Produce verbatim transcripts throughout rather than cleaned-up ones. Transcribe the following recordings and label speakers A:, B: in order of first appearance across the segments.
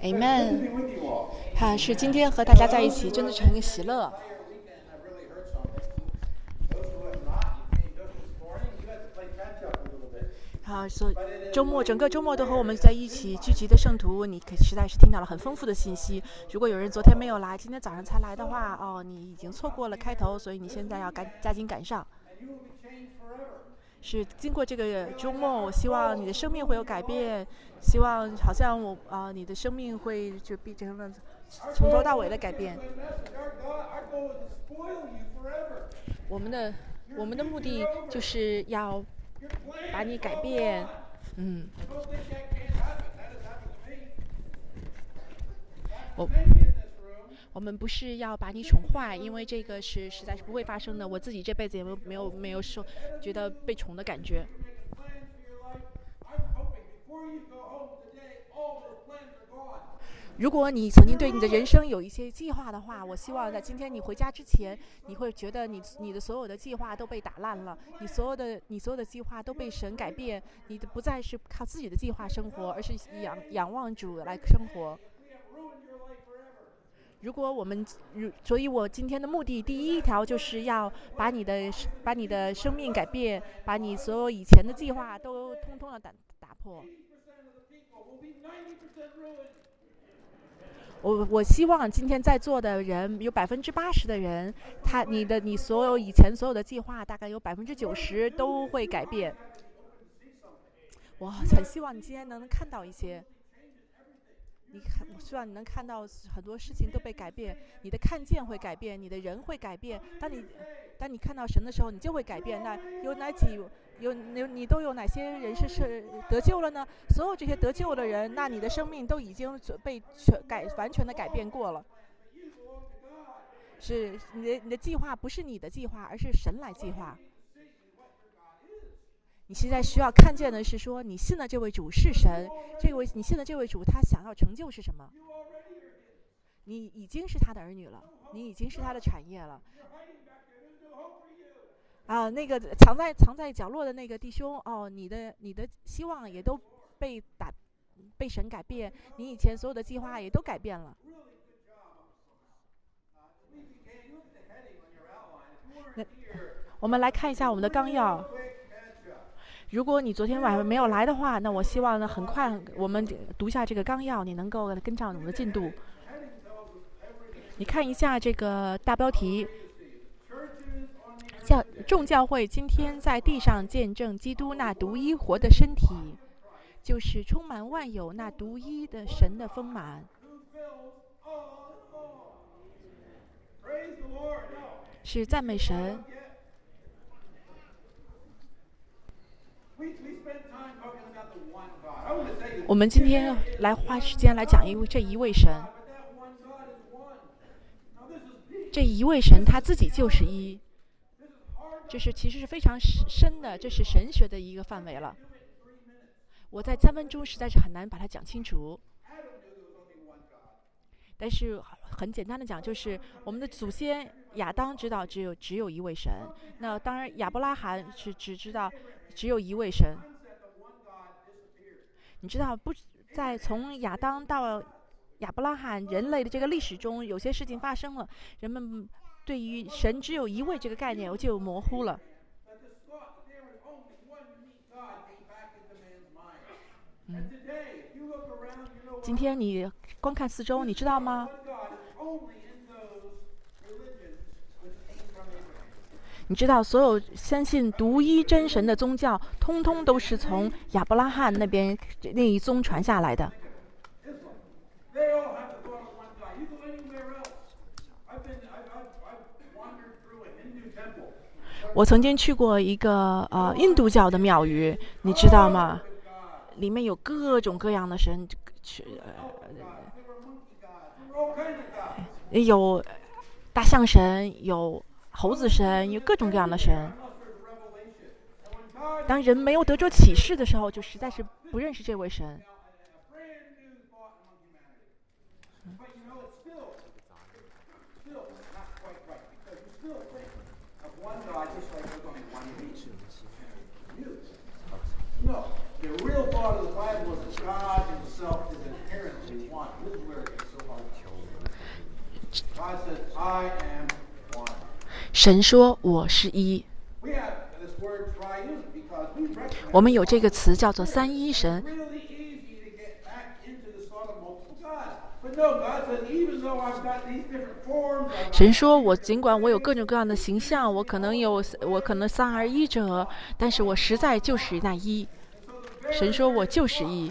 A: Amen。哈，是今天和大家在一起，真的是很喜乐。好，所以周末整个周末都和我们在一起聚集的圣徒，你可实在是听到了很丰富的信息。如果有人昨天没有来，今天早上才来的话，哦，你已经错过了开头，所以你现在要赶加紧赶上。是经过这个周末，我希望你的生命会有改变，希望好像我啊、呃，你的生命会就变成了从头到尾的改变。我们的我们的目的就是要把你改变，嗯，我我们不是要把你宠坏，因为这个是实在是不会发生的。我自己这辈子也没有没有没有受觉得被宠的感觉。如果你曾经对你的人生有一些计划的话，我希望在今天你回家之前，你会觉得你你的所有的计划都被打烂了，你所有的你所有的计划都被神改变，你的不再是靠自己的计划生活，而是仰仰望主来生活。如果我们，所以我今天的目的第一条就是要把你的把你的生命改变，把你所有以前的计划都通通的打打破。我我希望今天在座的人有百分之八十的人，他你的你所有以前所有的计划，大概有百分之九十都会改变。我很希望你今天能看到一些。你看，我希望你能看到很多事情都被改变，你的看见会改变，你的人会改变。当你当你看到神的时候，你就会改变。那有哪几有有你都有哪些人是是得救了呢？所有这些得救的人，那你的生命都已经被全改完全的改变过了。是你的你的计划不是你的计划，而是神来计划。你现在需要看见的是说，你信的这位主是神，这位你信的这位主，他想要成就是什么？你已经是他的儿女了，你已经是他的产业了。啊，那个藏在藏在角落的那个弟兄，哦，你的你的希望也都被打被神改变，你以前所有的计划也都改变了。那我们来看一下我们的纲要。如果你昨天晚上没有来的话，那我希望呢，很快我们读一下这个纲要，你能够跟上我们的进度。你看一下这个大标题：教众教会今天在地上见证基督那独一活的身体，就是充满万有那独一的神的丰满。是赞美神。我们今天来花时间来讲一位这一位神，这一位神他自己就是一，这是其实是非常深的，这是神学的一个范围了。我在三分钟实在是很难把它讲清楚，但是很简单的讲，就是我们的祖先亚当知道只有只有一位神，那当然亚伯拉罕是只知道只有一位神。你知道不在从亚当到亚伯拉罕人类的这个历史中，有些事情发生了，人们对于神只有一位这个概念就模糊了。嗯，今天你观看四周，你知道吗？你知道所有相信独一真神的宗教，通通都是从亚伯拉罕那边那一宗传下来的。我曾经去过一个呃印度教的庙宇，你知道吗？里面有各种各样的神，呃、有大象神，有猴子神，有各种各样的神。当人没有得着启示的时候，就实在是不认识这位神。 神说我是一。我们有这个词叫做三一神。神说我尽管我有各种各样的形象，我可能有我可能三而一者，但是我实在就是那一。神说我就是一。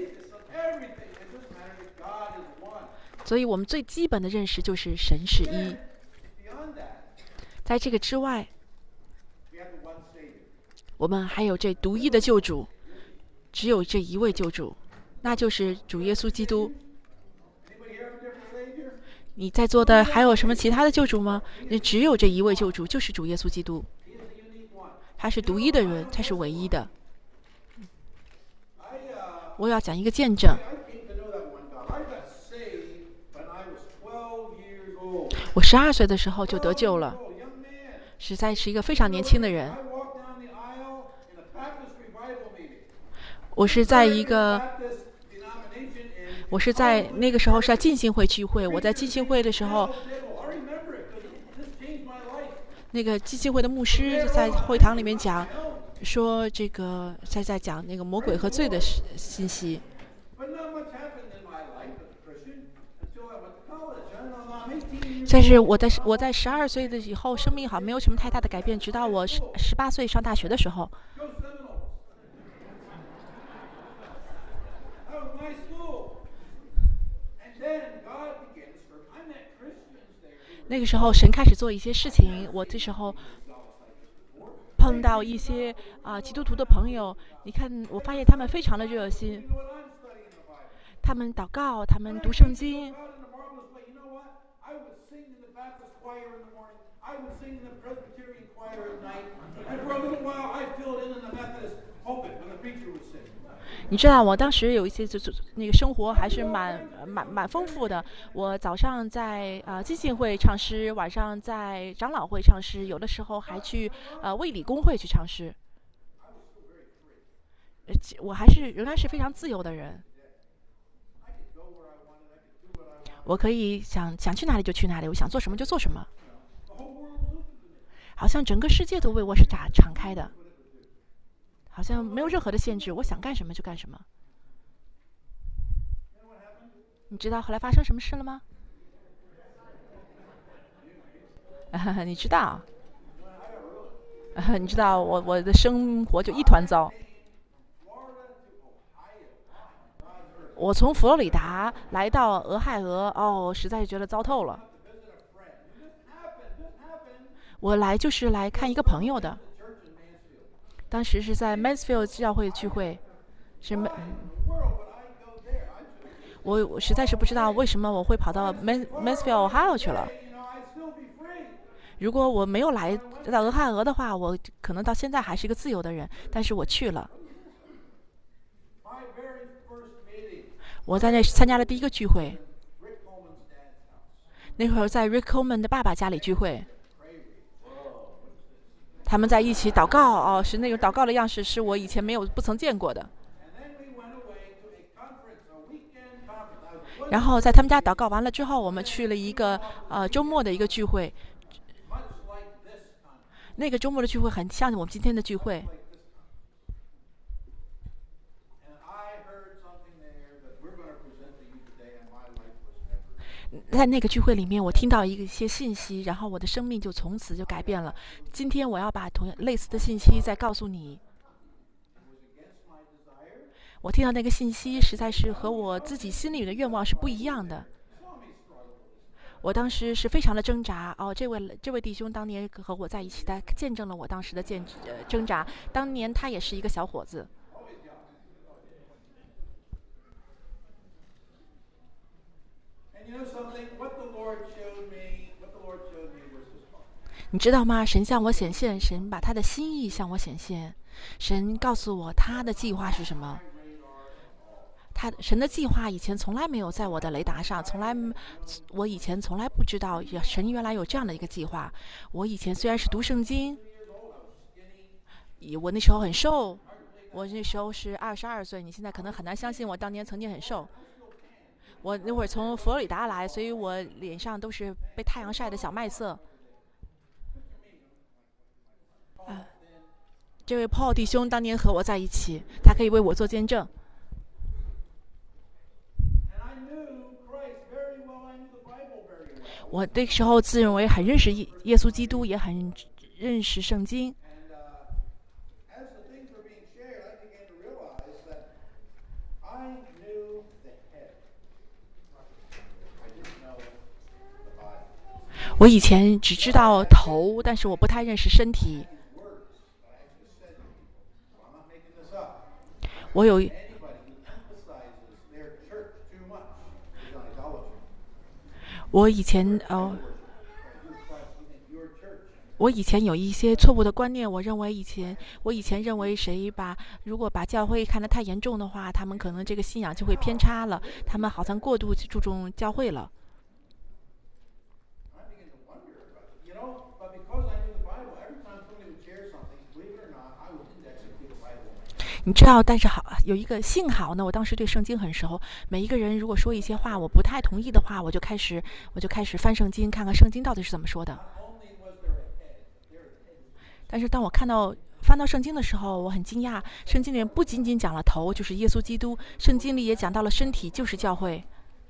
A: 所以我们最基本的认识就是神是一。在这个之外，我们还有这独一的救主，只有这一位救主，那就是主耶稣基督。你在座的还有什么其他的救主吗？只有这一位救主，就是主耶稣基督。他是独一的人，他是唯一的。我要讲一个见证。我十二岁的时候就得救了，实在是一个非常年轻的人。我是在一个，我是在那个时候是在浸信会聚会。我在浸信会的时候，那个浸信会的牧师在会堂里面讲，说这个在在讲那个魔鬼和罪的信息。但是我在我在十二岁的以后，生命好像没有什么太大的改变，直到我十十八岁上大学的时候。那个时候，神开始做一些事情。我这时候碰到一些啊、呃、基督徒的朋友，你看，我发现他们非常的热心，他们祷告，他们读圣经。你知道，我当时有一些就是那个生活还是蛮蛮蛮丰富的。我早上在呃浸信会唱诗，晚上在长老会唱诗，有的时候还去呃卫理公会去唱诗。我还是仍然是非常自由的人，我可以想想去哪里就去哪里，我想做什么就做什么，好像整个世界都为我是敞敞开的。好像没有任何的限制，我想干什么就干什么。你知道后来发生什么事了吗？啊、你知道？啊、你知道我我的生活就一团糟。我从佛罗里达来到俄亥俄，哦，实在是觉得糟透了。我来就是来看一个朋友的。当时是在 Mansfield 教会聚会，是、嗯、我我实在是不知道为什么我会跑到 Mansfield Ohio 去了。如果我没有来到俄亥俄的话，我可能到现在还是一个自由的人。但是我去了，我在那参加了第一个聚会。那会儿在 Rick Coleman 的爸爸家里聚会。他们在一起祷告，哦，是那种祷告的样式，是我以前没有不曾见过的。然后在他们家祷告完了之后，我们去了一个呃周末的一个聚会。那个周末的聚会很像我们今天的聚会。在那个聚会里面，我听到一些信息，然后我的生命就从此就改变了。今天我要把同样类似的信息再告诉你。我听到那个信息实在是和我自己心里的愿望是不一样的。我当时是非常的挣扎。哦，这位这位弟兄当年和我在一起，他见证了我当时的见呃挣扎。当年他也是一个小伙子。你知道吗？神向我显现，神把他的心意向我显现，神告诉我他的计划是什么。他神的计划以前从来没有在我的雷达上，从来我以前从来不知道神原来有这样的一个计划。我以前虽然是读圣经，我那时候很瘦，我那时候是二十二岁，你现在可能很难相信我当年曾经很瘦。我那会儿从佛罗里达来，所以我脸上都是被太阳晒的小麦色。 这位 Paul 弟兄当年和我在一起，他可以为我做见证。我那时候自认为很认识耶稣基督，也很认识圣经。我以前只知道头，但是我不太认识身体。我有我以前呃，我以前有一些错误的观念。我认为以前我以前认为谁把如果把教会看得太严重的话，他们可能这个信仰就会偏差了，他们好像过度注重教会了。你知道，但是好有一个幸好呢，我当时对圣经很熟。每一个人如果说一些话我不太同意的话，我就开始我就开始翻圣经，看看圣经到底是怎么说的。但是当我看到翻到圣经的时候，我很惊讶，圣经里面不仅仅讲了头，就是耶稣基督，圣经里也讲到了身体，就是教会。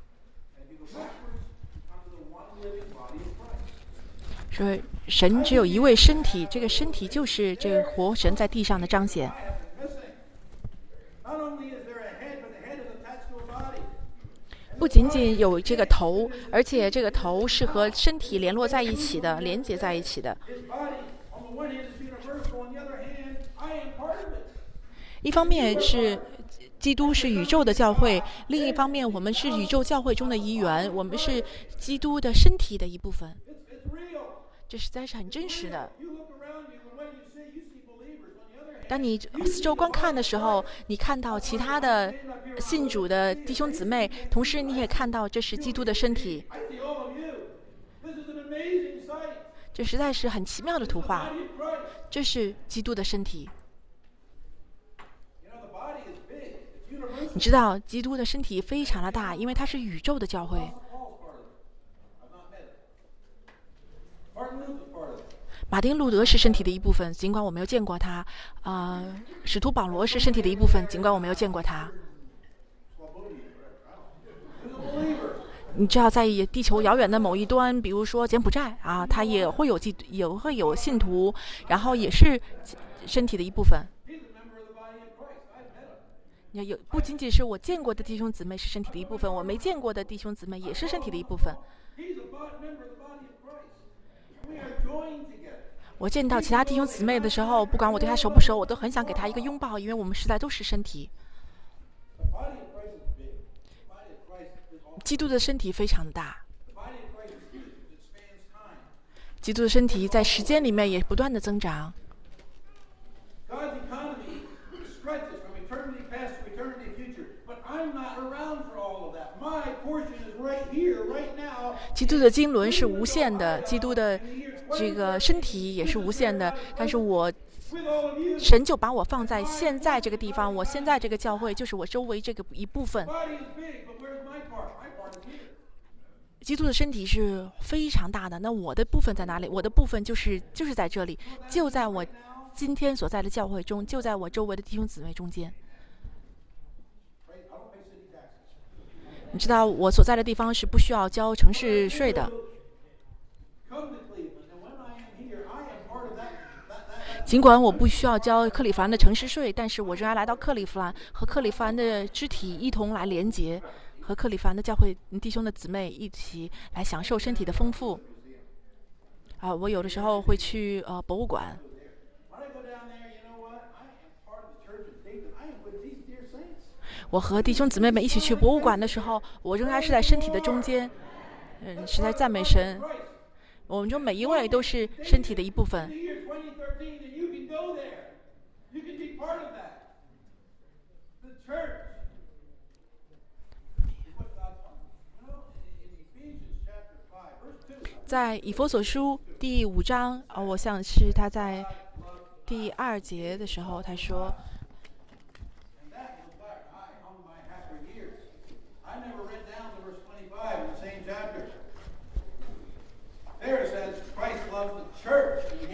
A: 说神只有一位身体，这个身体就是这个活神在地上的彰显。不仅仅有这个头，而且这个头是和身体联络在一起的，连接在一起的。一方面是基督是宇宙的教会，另一方面我们是宇宙教会中的一员，我们是基督的身体的一部分。这实在是很真实的。当你四周观看的时候，你看到其他的信主的弟兄姊妹，同时你也看到这是基督的身体。这实在是很奇妙的图画，这是基督的身体。你知道基督的身体非常的大，因为它是宇宙的教会。马丁路德是身体的一部分，尽管我没有见过他。呃，使徒保罗是身体的一部分，尽管我没有见过他。你知道，在地球遥远的某一端，比如说柬埔寨啊，他也会有基，也会有信徒，然后也是身体的一部分。有不仅仅是我见过的弟兄姊妹是身体的一部分，我没见过的弟兄姊妹也是身体的一部分。我见到其他弟兄姊妹的时候，不管我对他熟不熟，我都很想给他一个拥抱，因为我们实在都是身体。基督的身体非常大，基督的身体在时间里面也不断的增长。基督的经纶是无限的，基督的这个身体也是无限的，但是我神就把我放在现在这个地方，我现在这个教会就是我周围这个一部分。基督的身体是非常大的，那我的部分在哪里？我的部分就是就是在这里，就在我今天所在的教会中，就在我周围的弟兄姊妹中间。你知道我所在的地方是不需要交城市税的。尽管我不需要交克利夫兰的城市税，但是我仍然来到克利夫兰，和克利夫兰的肢体一同来连结，和克利夫兰的教会弟兄的姊妹一起来享受身体的丰富。啊，我有的时候会去呃博物馆。我和弟兄姊妹们一起去博物馆的时候，我仍然是在身体的中间。嗯，实在赞美神。我们中每一位都是身体的一部分。在以弗所书第五章，哦，我想是他在第二节的时候，他说。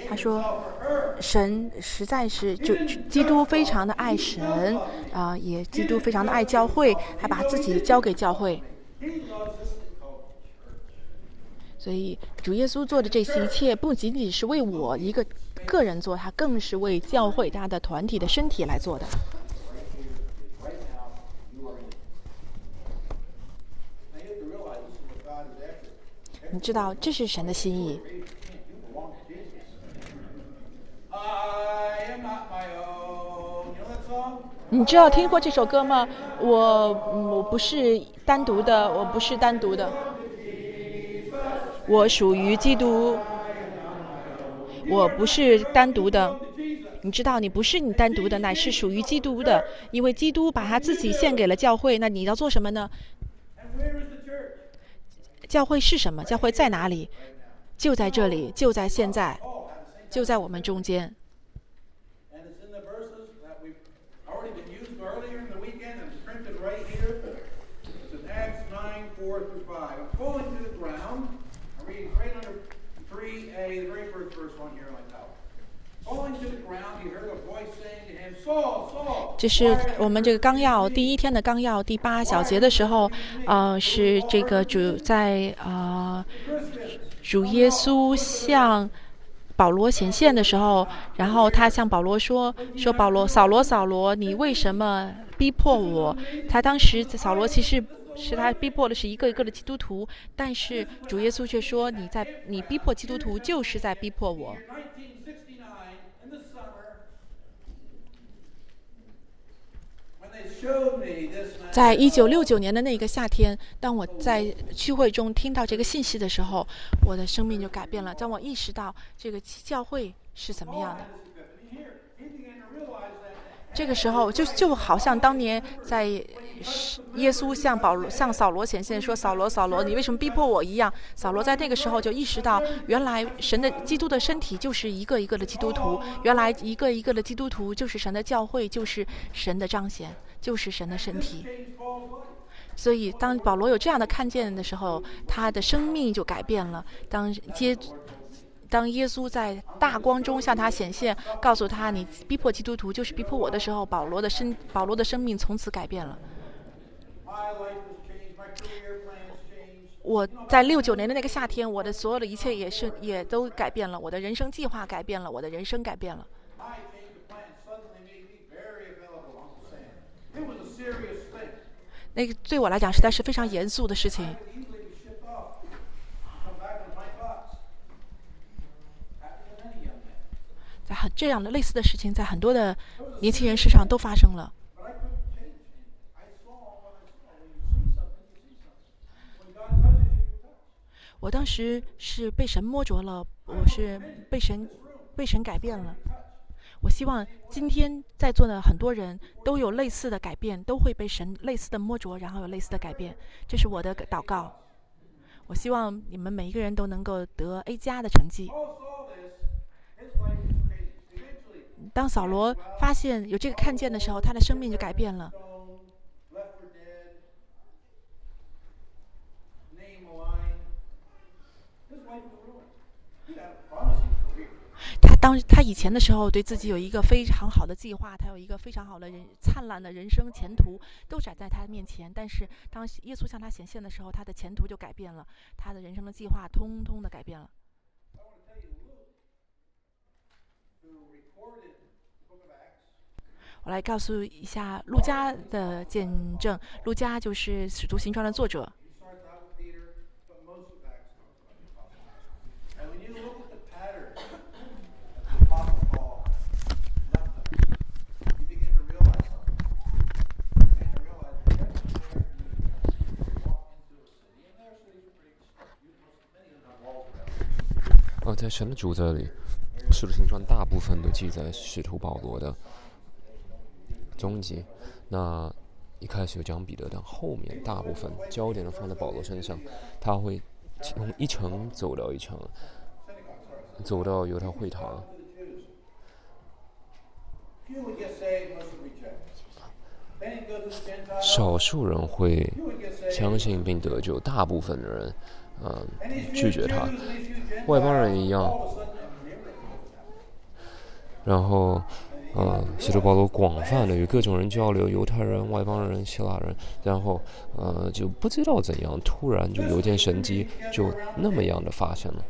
A: 他说，神实在是就基督非常的爱神啊、呃，也基督非常的爱教会，还把自己交给教会。所以主耶稣做的这些一切，不仅仅是为我一个个人做，他更是为教会他的团体的身体来做的。你知道这是神的心意。你知道听过这首歌吗？我我不是单独的，我不是单独的，我属于基督，我不是单独的。你知道你不是你单独的，乃是属于基督的，因为基督把他自己献给了教会。那你要做什么呢？教会是什么？教会在哪里？就在这里，就在现在，就在我们中间。这是我们这个纲要第一天的纲要第八小节的时候，呃，是这个主在呃主耶稣向保罗显现的时候，然后他向保罗说说保罗扫罗扫罗，你为什么逼迫我？他当时扫罗其实是他逼迫的是一个一个的基督徒，但是主耶稣却说你在你逼迫基督徒就是在逼迫我。在一九六九年的那个夏天，当我在聚会中听到这个信息的时候，我的生命就改变了。当我意识到这个教会是怎么样的，这个时候就就好像当年在耶稣向保罗向扫罗显现说扫罗扫罗你为什么逼迫我一样，扫罗在那个时候就意识到原来神的基督的身体就是一个一个的基督徒，原来一个一个的基督徒就是神的教会，就是神的彰显，就是神的身体。所以当保罗有这样的看见的时候，他的生命就改变了。当接当耶稣在大光中向他显现，告诉他你逼迫基督徒就是逼迫我的时候，保罗的生保罗的生命从此改变了。我在六九年的那个夏天，我的所有的一切也是也都改变了，我的人生计划改变了，我的人生改变了。那个对我来讲实在是非常严肃的事情。在很这样的类似的事情，在很多的年轻人身上都发生了。我当时是被神摸着了，我是被神被神改变了。我希望今天在座的很多人都有类似的改变，都会被神类似的摸着，然后有类似的改变。这是我的祷告。我希望你们每一个人都能够得 A 加的成绩。当扫罗发现有这个看见的时候，他的生命就改变了。他当他以前的时候，对自己有一个非常好的计划，他有一个非常好的人灿烂的人生前途，都展在他面前。但是当耶稣向他显现的时候，他的前途就改变了，他的人生的计划通通的改变了。我来告诉一下路加的见证。路加就是《使徒行传》的作者。
B: 哦，在神的主责里，《使徒行传》大部分都记载使徒保罗的踪迹。那一开始有讲彼得，但后面大部分焦点都放在保罗身上。他会从一城走到一城，走到犹太会堂。少数人会相信并得救，大部分的人，嗯、呃，拒绝他。外邦人一样， 然后呃，使徒保罗广泛的与各种人交流，犹太人、外邦人、希腊人，然后呃，就不知道怎样，突然就有件神迹就那么样的发生了。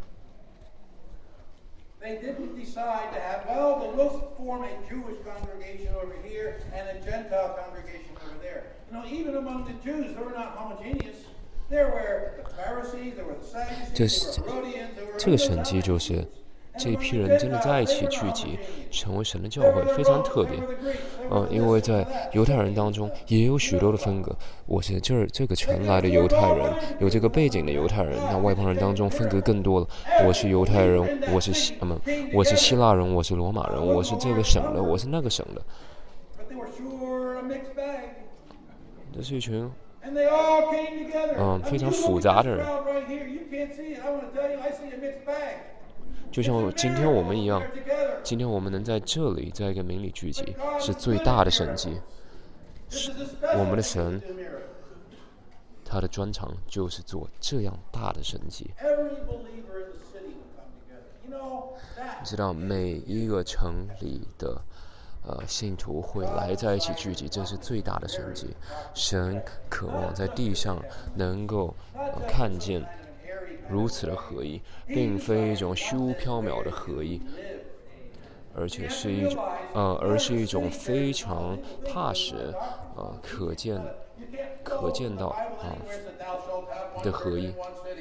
C: They didn't decide to have, well, we'll form a Jewish congregation over here and a Gentile congregation over there. You know, even among the Jews, they were not homogeneous. There were the Pharisees, there were the Sadducees, there were Herodians, there were
B: 这个神迹就是这一批人真的在一起聚集，成为神的教会，非常特别。嗯，因为在犹太人当中也有许多的分隔。我是这儿这个城来的犹太人，有这个背景的犹太人。那外邦人当中分隔更多了。我是犹太人，我是希嗯，我是希腊人，我是罗马人，我是这个省的，我是那个省的。这是一群嗯非常复杂的人。就像今天我们一样，今天我们能在这里，在一个民里聚集，是最大的神迹。我们的神，他的专长就是做这样大的神迹。你知道，每一个城里的呃信徒会来在一起聚集，这是最大的神迹。神渴望在地上能够、呃、看见如此的合一，并非一种虚无缥缈的合一，而且是一种呃，而是一种非常踏实、呃可见、可见到啊、呃、的合一。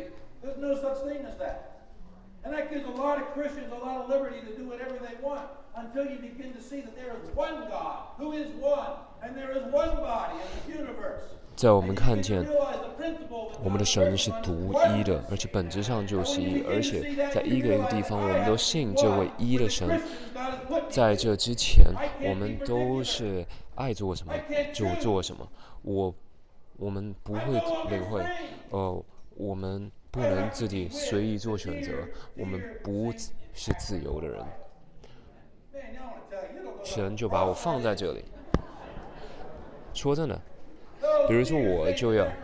B: 在我们看见我们的神是独一的，而且本质上就是一，而且在一个一个地方我们都信这位一的神。在这之前我们都是爱做什么就做什么，我我们不会领会呃，我们不能自己随意做选择，我们不是自由的人。神就把我放在这里。说真的，比如说我就要，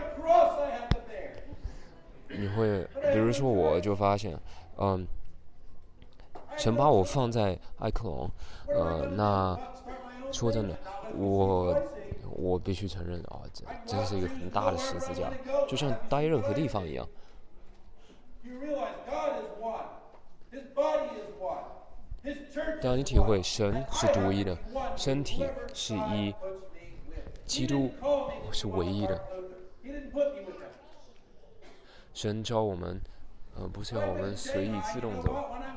B: 你会，比如说我就发现，嗯，神把我放在艾克隆，呃，那说真的，我我必须承认啊，这真是一个很大的十字架，就像待任何地方一样。当你体会神是独一的，身体是一，基督是唯一的。神召我们，呃，不是要我们随意自动走。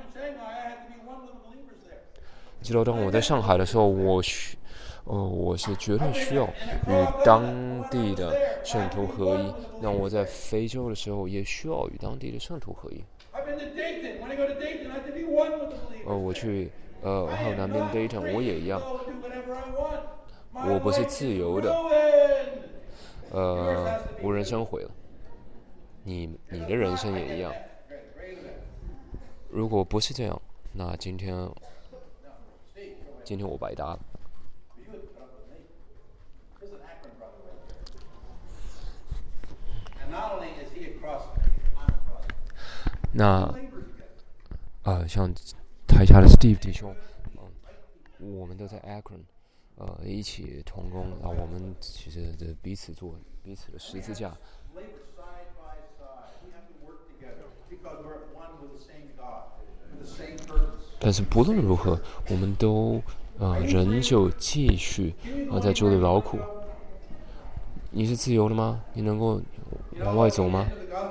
B: 知道，当我在上海的时候，我需，呃，我是绝对需要与当地的圣徒合一。那我在非洲的时候，也需要与当地的圣徒合一。呃，我去，呃，还有南边 Dayton， 我也一样。我不是自由的，呃，我人生毁了。你你的人生也一样。如果不是这样，那今天，今天我白搭了。那，呃，像台下的 Steve 弟兄，嗯，我们都在 Akron， 呃，一起同工，啊，我们其实的彼此做彼此的十字架。但是不论如何，我们都呃仍旧继续啊在这里劳苦。你是自由的吗？你能够往外走吗？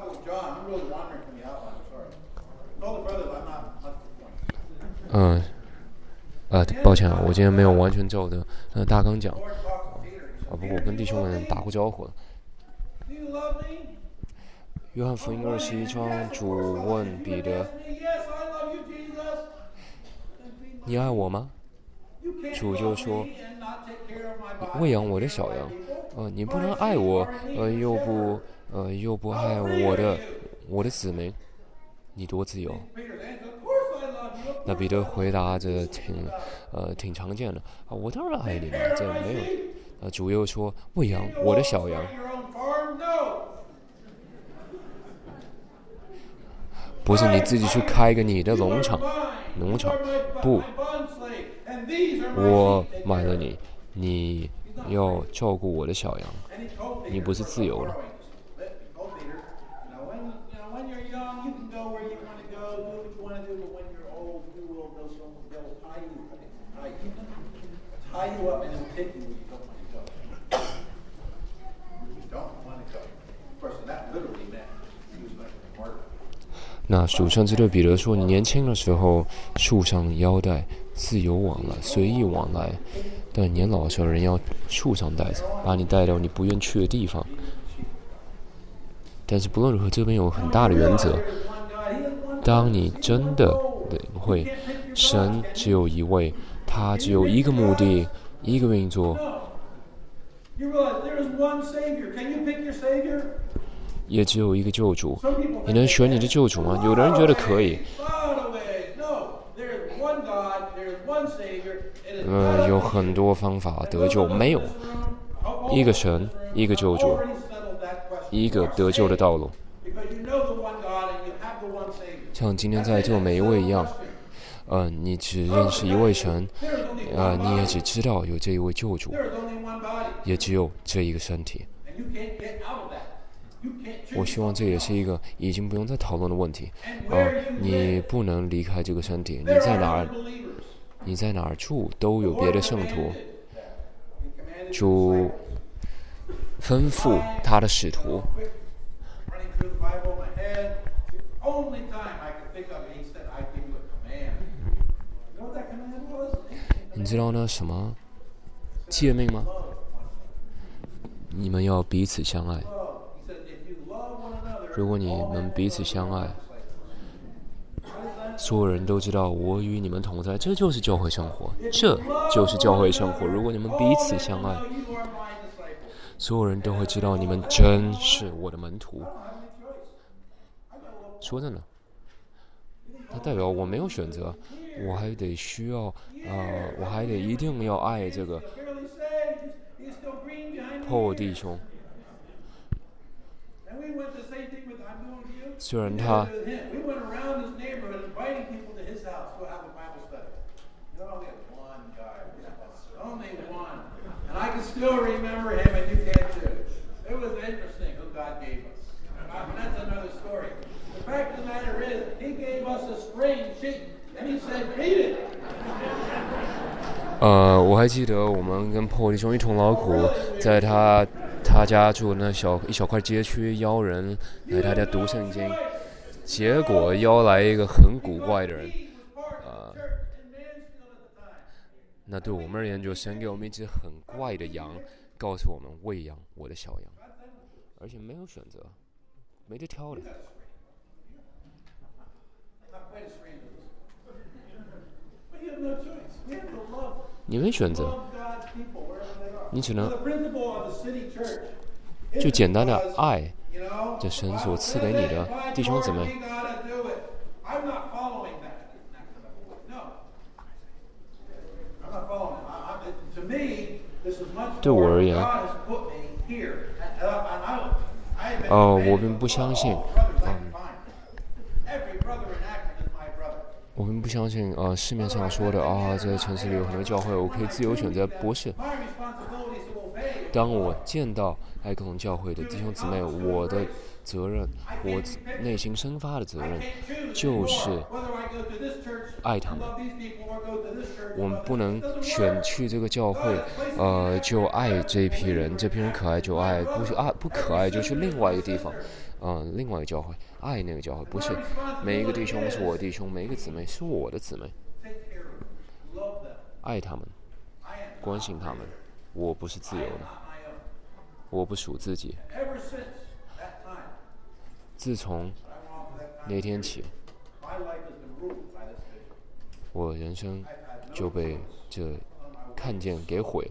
B: 嗯，呃，抱歉啊，我今天没有完全照着呃大纲讲，啊，不过我跟弟兄们打过招呼了。约翰福音二十一章，主问彼得：“你爱我吗？”主就说：“喂养我的小羊。呃，你不能爱我，呃，又不呃又不爱我的我的子民，你多自由。”那彼得回答着挺呃挺常见的啊，我当然爱你了，这没有。呃，主又说：“喂养我的小羊。”不是你自己去开个你的农场。 农场。不，我买了你，你要照顾我的小羊，你不是自由了。那主圣之对彼得说：“你年轻的时候束上腰带，自由往来，随意往来；但年老的时候，人要束上带子，把你带到你不愿去的地方。但是不论如何，这边有很大的原则：当你真的领会神只有一位，他只有一个目的，一个运作。”也只有一个救主，你能选你的救主吗？有的人觉得可以，呃，有很多方法得救，没有一个神，一个救主，一个得救的道路。像今天在座每一位一样，呃，你只认识一位神，呃，你也只知道有这一位救主，也只有这一个身体。我希望这也是一个已经不用再讨论的问题。呃，你不能离开这个身体，你在哪儿，你在哪儿住，都有别的圣徒。主吩咐他的使徒。你知道那什么诫命吗？你们要彼此相爱。如果你们彼此相爱，所有人都知道我与你们同在，这就是教会生活，这就是教会生活。如果你们彼此相爱，所有人都会知道你们真是我的门徒。说真的，它代表我没有选择，我还得需要，呃，我还得一定要爱这个破弟兄。虽然他呃，我还记得我们跟破弟兄一同劳苦，在他他家住那小一小块街区，邀人来他家读圣经，结果邀来一个很古怪的人，呃，那对我们而言，就神给我们一只很怪的羊，告诉我们喂养我的小羊，而且没有选择，没得挑的。你没选择，你只能就简单的爱这神所赐给你的弟兄姊妹。对我而言，呃，我并不相信，嗯，我并不相信，呃，市面上说的啊，在城市里有很多教会，我可以自由选择，不是。当我见到爱各种教会的弟兄姊妹，我的责任，我内心生发的责任，就是爱他们。我们不能选去这个教会，呃，就爱这一批人，这批人可爱就爱，不是爱不可爱就去另外一个地方，嗯、呃，另外一个教会，爱那个教会，不是每一个弟兄是我的弟兄，每一个姊妹是我的姊妹，爱他们，关心他们，我不是自由的，我不属自己。自从那天起，我人生就被这看见给毁。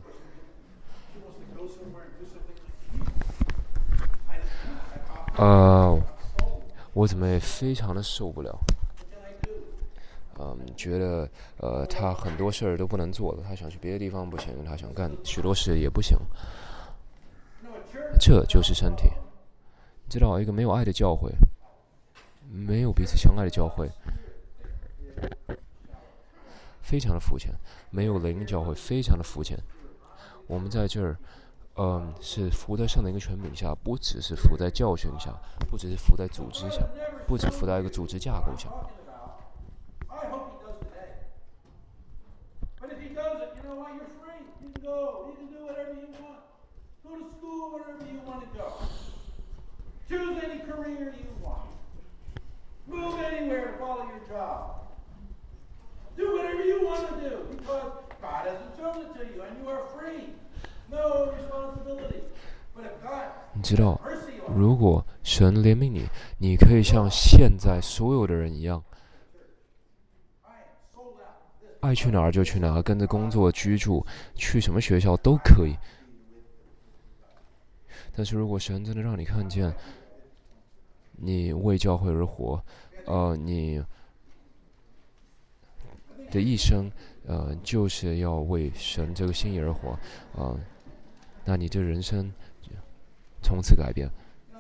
B: 呃，我怎么也非常的受不了。嗯，觉得呃，他很多事儿都不能做了，他想去别的地方不行，他想干许多事也不行。这就是身体。知道一个没有爱的教会，没有彼此相爱的教会， 非常的肤浅，没有灵教会非常的肤浅。我们在这儿，嗯，是服在上的一个权柄下，不只是服在教训下，不只是服在组织下，不只服在一个组织架构下。
C: Choose any career you want. Move anywhere to follow your job. Do whatever you want to do because God hasn't shown it to you and you are free. No responsibility. But if God
B: 你知道，如果神怜悯你，你可以像现在所有的人一样，爱去哪儿就去哪儿，跟着工作、居住，去什么学校都可以。但是如果神真的让你看见，你为教会而活，呃，你的一生，呃，就是要为神这个心意而活，啊、呃，那你这人生从此改变。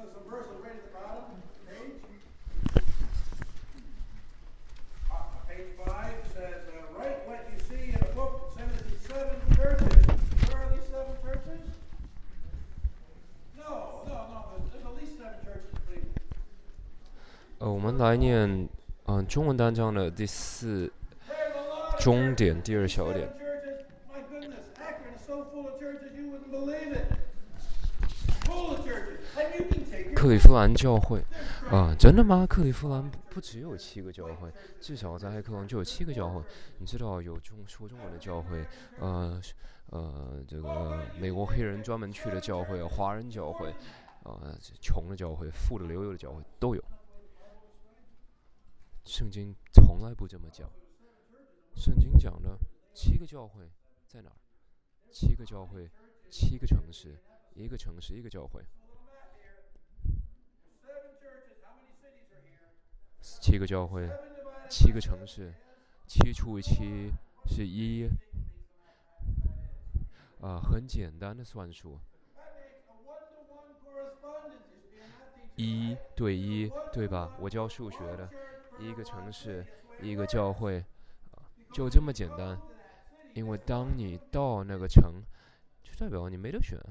B: 呃，我们来念，嗯、呃，中文单章的第四中点第二小点。克利夫兰教会，啊、呃，真的吗？克利夫兰不只有七个教会，至少在黑克隆就有七个教会。你知道有中说中文的教会，呃呃，这个美国黑人专门去的教会，华人教会，啊、呃，穷的教会，富的流油的教会都有。圣经从来不这么讲。圣经讲的七个教会在哪儿？七个教会，七个城市，一个城市一个教会。七个教会，七个城市，七除以七是一，啊、呃，很简单的算术。一对一，对吧？我教数学的。一个城市，一个教会，就这么简单。因为当你到那个城，就代表你没得选。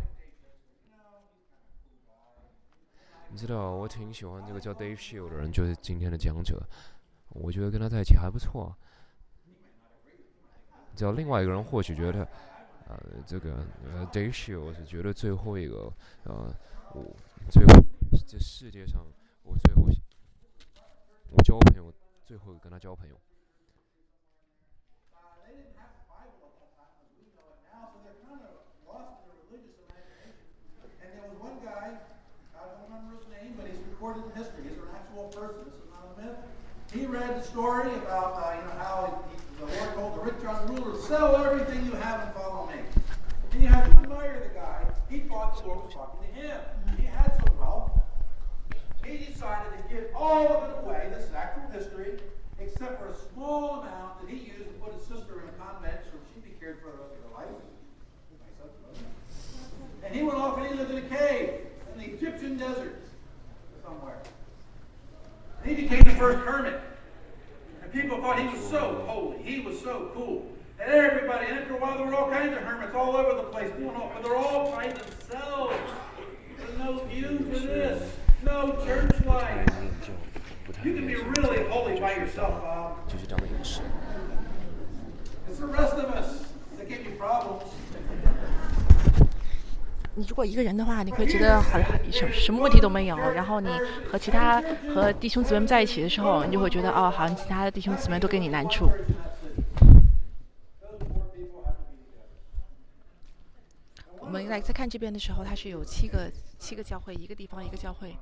B: 你知道，我挺喜欢这个叫 Dave Shield 的人，就是今天的讲者。我觉得跟他在一起还不错。你知道，另外一个人或许觉得，呃，这个呃 Dave Shield 是觉得最后一个，呃，我最后这世界上我最后。我交朋友，最后跟他交朋友。
C: He read the story about uh, you know how he, the Lord told the rich young ruler, "Sell everything you have and follow me." And you have to admire the guy. He thought the Lord was talking to him. He had some wealth. He decided to give all of it away. This is actual history, except for a small amount that he used to put his sister in a convent so she'd be cared for the rest of her life. And he went off and he lived in a cave in the Egyptian desert somewhere. And he became the first hermit. And people thought he was so holy. He was so cool. And everybody, and after a while, there were all kinds of hermits all over the place going off, but they're all by themselves. There's no view for this. No church life. You can be really holy by yourself, Bob. It's the rest of us that give you problems.
A: 你如果一个人的话，你会觉得很什什么问题都没有，然后你和其他和弟兄姊妹们在一起的时候，你就会觉得哦，好像其他的弟兄姊妹都给你难处。我们来再看这边的时候，它是有七个七个教会，一个地方一个教会。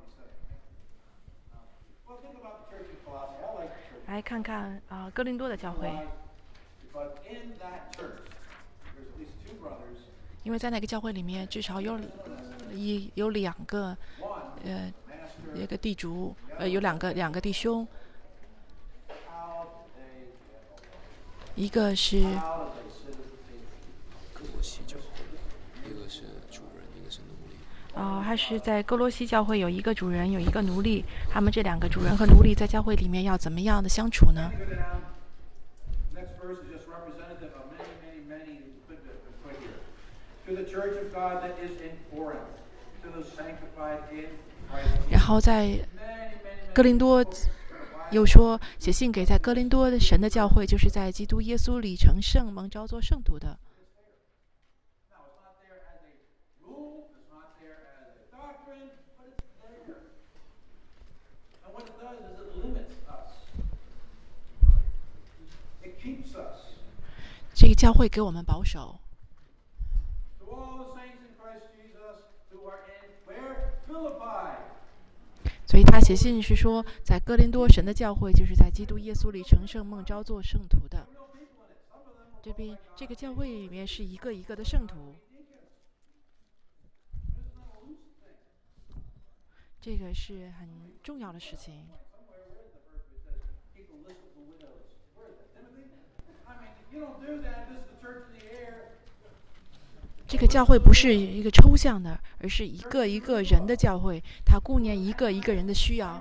A: 来看看啊、呃，哥林多的教会。因为在那个教会里面，至少有一有两个，呃，一个地主，呃，有两个两个弟兄，一个是
B: 哥罗西教会，一个是主人，一个是奴隶。
A: 啊、呃，还是在哥罗西教会有一个主人，有一个奴隶，他们这两个主人和奴隶在教会里面要怎么样的相处呢？
C: church of God that is in Corinth, to those sanctified in Christ
A: 然后在哥林多又说，写信给在哥林多的神的教会，就是在基督耶稣里成圣、蒙召做圣徒的。这个教会给我们保守。所以他写信是说，在哥林多神的教会，就是在基督耶稣里成圣、蒙召做圣徒的。这边这个教会里面是一个一个的圣徒，这个是很重要的事情。这个教会不是一个抽象的，而是一个一个人的教会，他顾念一个一个人的需要。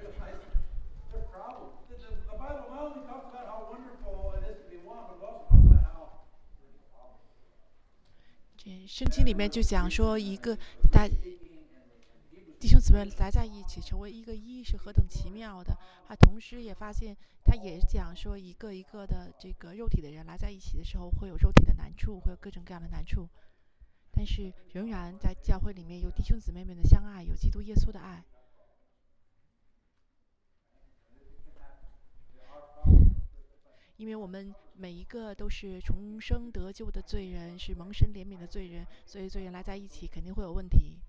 A: 这圣经里面就讲说，一个大弟兄姊妹来在一起成为一个一是何等奇妙的。他同时也发现，他也讲说，一个一个的这个肉体的人来在一起的时候，会有肉体的难处，会有各种各样的难处。但是仍然在教会里面有弟兄姊妹们的相爱，有基督耶稣的爱。因为我们每一个都是重生得救的罪人，是蒙神怜悯的罪人，所以罪人来在一起肯定会有问题。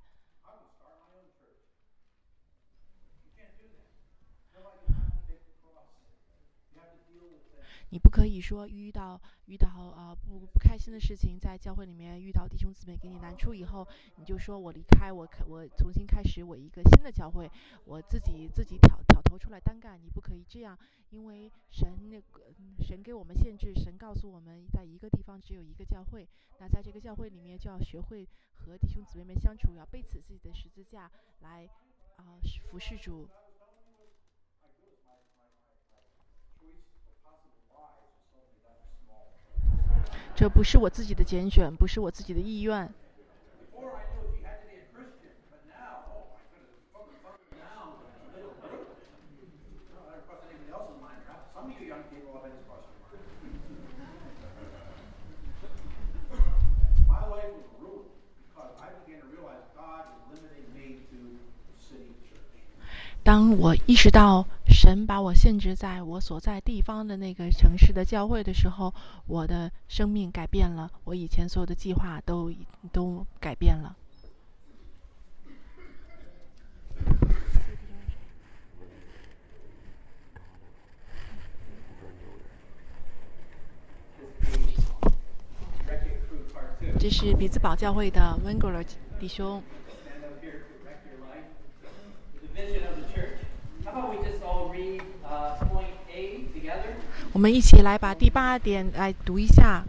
A: 你不可以说遇到遇到啊、呃、不不开心的事情，在教会里面遇到弟兄姊妹给你难处以后，你就说我离开，我我重新开始我一个新的教会，我自己自己挑挑头出来单干。你不可以这样，因为神那个神给我们限制，神告诉我们在一个地方只有一个教会，那在这个教会里面就要学会和弟兄姊妹们相处，要背起自己的十字架来啊、呃、服侍主。这不是我自己的拣选，不是我自己的意愿。当我意识到神把我限制在我所在地方的那个城市的教会的时候，我的生命改变了，我以前所有的计划都都改变了。这是比兹堡教会的温格尔弟兄。我们一起来把第八点来读一下。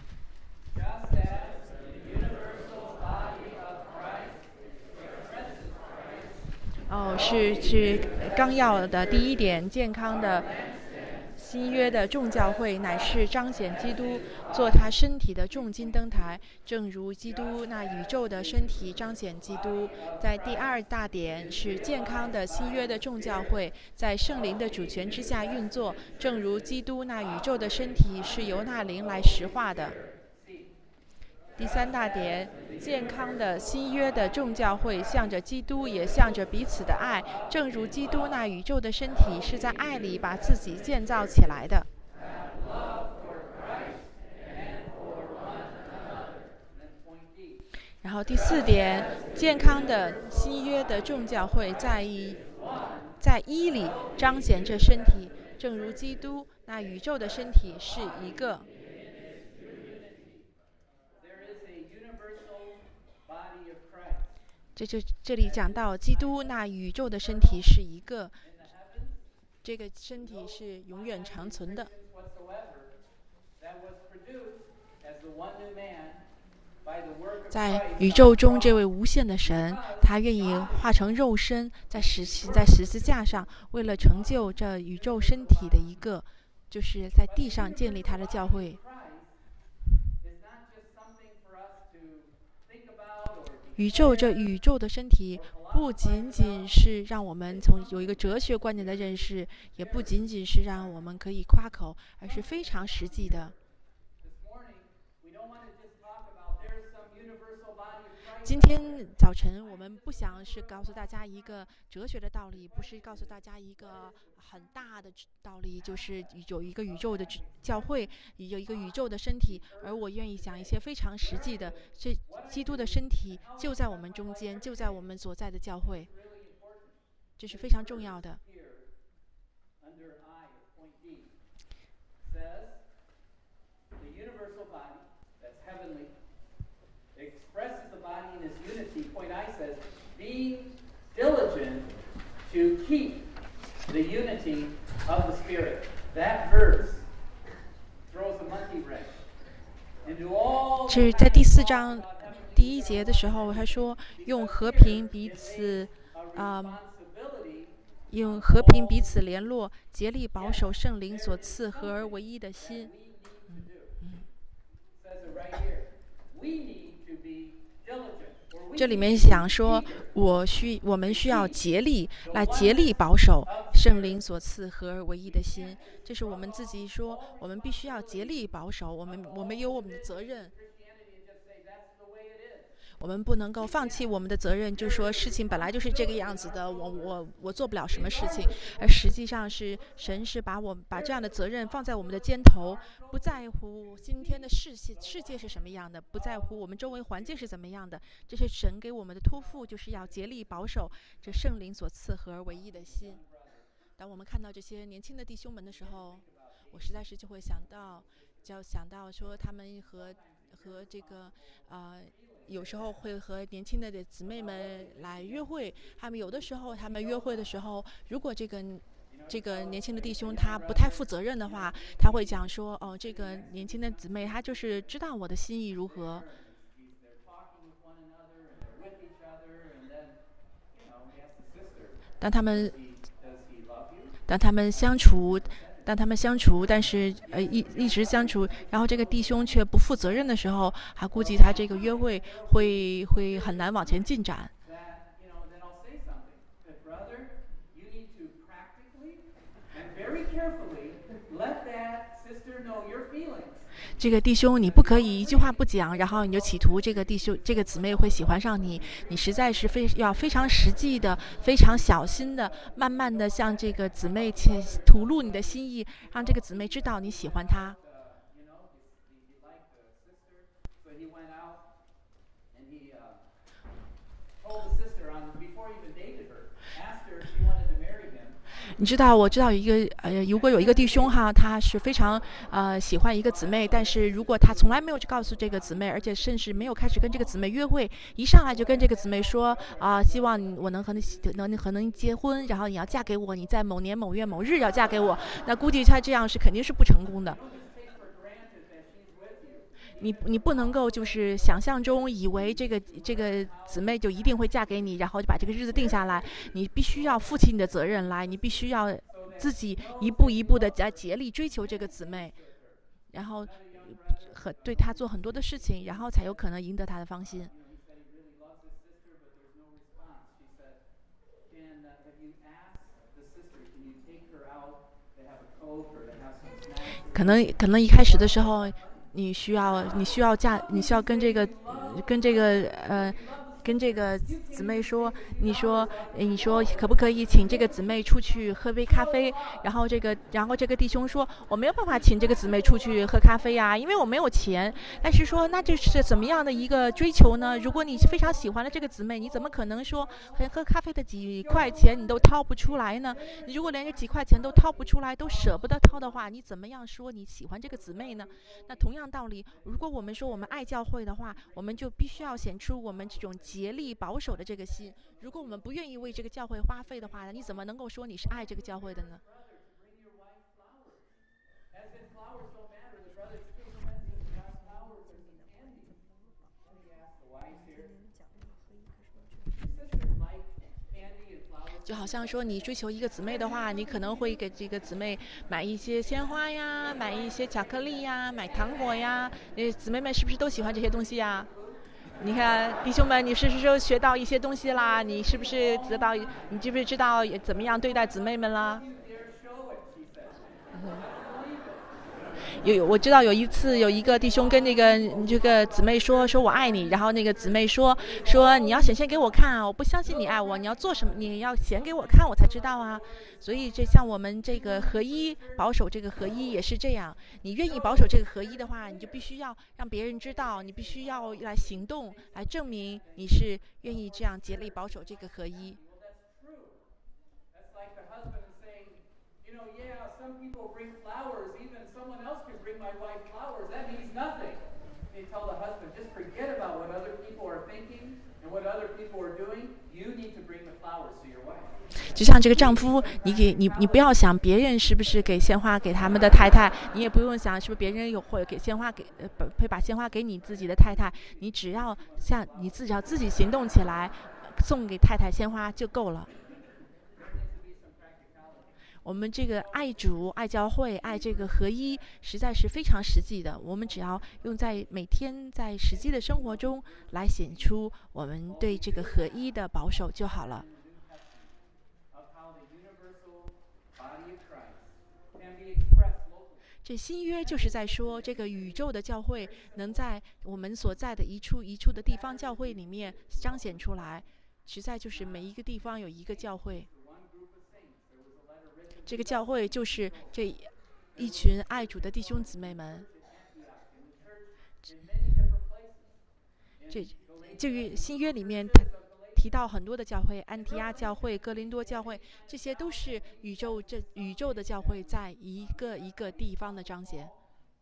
A: 哦，是是纲要的第一点，健康的新约的众教会乃是彰显基督，做他身体的重金灯台，正如基督那宇宙的身体彰显基督。在第二大点是健康的新约的众教会在圣灵的主权之下运作，正如基督那宇宙的身体是由那灵来实化的。第三大点，健康的新约的众教会向着基督，也向着彼此的爱，正如基督那宇宙的身体是在爱里把自己建造起来的。然后第四点，健康的新约的众教会在一在一里彰显着身体，正如基督那宇宙的身体是一个。这就这里讲到基督那宇宙的身体是一个，这个身体是永远长存的。在宇宙中，这位无限的神，他愿意化成肉身，在十在十字架上，为了成就这宇宙身体的一个，就是在地上建立他的教会。 宇宙这宇宙的身体不仅仅是让我们从有一个哲学观点的认识，也不仅仅是让我们可以夸口，而是非常实际的。今天早晨我们不想是告诉大家一个哲学的道理，不是告诉大家一个很大的道理，就是有一个宇宙的教会，有一个宇宙的身体，而我愿意讲一些非常实际的，这基督的身体就在我们中间，就在我们所在的教会，这是非常重要的。
D: Expresses the body in its unity. Point I says, being diligent to keep the unity of the Spirit. That verse throws a monkey wrench into all.
A: 是在第四章第一节的时候，他说用和平彼此啊、呃，用和平彼此联络，竭力保守圣灵所赐合而为一的心。嗯嗯。这里面想说，我需我们需要竭力来竭力保守圣灵所赐合而为一的心，这是我们自己说，我们必须要竭力保守，我们我们有我们的责任。我们不能够放弃我们的责任，就说事情本来就是这个样子的，我我我做不了什么事情，而实际上是神是把我把这样的责任放在我们的肩头，不在乎今天的世界世界是什么样的，不在乎我们周围环境是怎么样的，这是神给我们的托付，就是要竭力保守这圣灵所赐合而为一的心。当我们看到这些年轻的弟兄们的时候，我实在是就会想到，就想到说他们和和这个呃。有时候会和年轻的姊妹们来约会，他们有的时候他们约会的时候，如果这个这个年轻的弟兄他不太负责任的话，他会讲说，哦，这个年轻的姊妹她就是知道我的心意如何。当他们当他们相处。当他们相处，但是呃一一直相处，然后这个弟兄却不负责任的时候，还估计他这个约会会会很难往前进展。这个弟兄，你不可以一句话不讲，然后你就企图这个弟兄、这个姊妹会喜欢上你。你实在是非要非常实际的、非常小心的，慢慢的向这个姊妹吐露你的心意，让这个姊妹知道你喜欢她。你知道，我知道一个呃，如果有一个弟兄哈，他是非常呃喜欢一个姊妹，但是如果他从来没有告诉这个姊妹，而且甚至没有开始跟这个姊妹约会，一上来就跟这个姊妹说啊、呃，希望我能和你能和能结婚，然后你要嫁给我，你在某年某月某日要嫁给我，那估计他这样是肯定是不成功的。你你不能够就是想象中以为这个这个姊妹就一定会嫁给你，然后就把这个日子定下来。你必须要负起你的责任来，你必须要自己一步一步的在竭力追求这个姊妹，然后和对她做很多的事情，然后才有可能赢得她的芳心。可能可能一开始的时候。你需要，你需要嫁，你需要跟这个，跟这个，呃，跟这个姊妹说，你说，你说可不可以请这个姊妹出去喝杯咖啡？然后这个，然后这个弟兄说，我没有办法请这个姊妹出去喝咖啡呀，因为我没有钱。但是说，那这是怎么样的一个追求呢？如果你非常喜欢的这个姊妹，你怎么可能说喝喝咖啡的几块钱你都掏不出来呢？你如果连这几块钱都掏不出来，都舍不得掏的话，你怎么样说你喜欢这个姊妹呢？那同样道理，如果我们说我们爱教会的话，我们就必须要显出我们这种竭力保守的这个心。如果我们不愿意为这个教会花费的话，你怎么能够说你是爱这个教会的呢？就好像说你追求一个姊妹的话，你可能会给这个姊妹买一些鲜花呀，买一些巧克力呀，买糖果呀。呃，姊妹们是不是都喜欢这些东西呀？ 你看，弟兄们，你是不是学到一些东西啦？你是不是得到？你知不知道怎么样对待姊妹们啦？有，我知道有一次有一个弟兄跟那个这个姊妹说说我爱你，然后那个姊妹说说你要显现给我看啊，我不相信你爱我，你要做什么？你要显给我看，我才知道啊。所以这像我们这个合一，保守这个合一也是这样。你愿意保守这个合一的话，你就必须要让别人知道，你必须要来行动来证明你是愿意这样竭力保守这个合一。
D: Some people bring flowers, even someone else can bring my wife flowers. That means nothing. They tell the husband, just forget about what other people are thinking and what other people are doing. You need to bring the flowers to your wife.
A: 就像这个丈夫，你给你你不要想别人是不是给鲜花给他们的太太，你也不用想是不是别人有会给鲜花给呃会把鲜花给你自己的太太，你只要像你自己要自己行动起来，送给太太鲜花就够了。我们这个爱主、爱教会、爱这个合一，实在是非常实际的。我们只要用在每天在实际的生活中来显出我们对这个合一的保守就好了。这新约就是在说，这个宇宙的教会能在我们所在的一处一处的地方教会里面彰显出来，实在就是每一个地方有一个教会。这个教会就是这一群爱主的弟兄姊妹们。这这个新约里面提到很多的教会，安提阿教会、哥林多教会，这些都是宇宙这宇宙的教会在一个一个地方的彰显。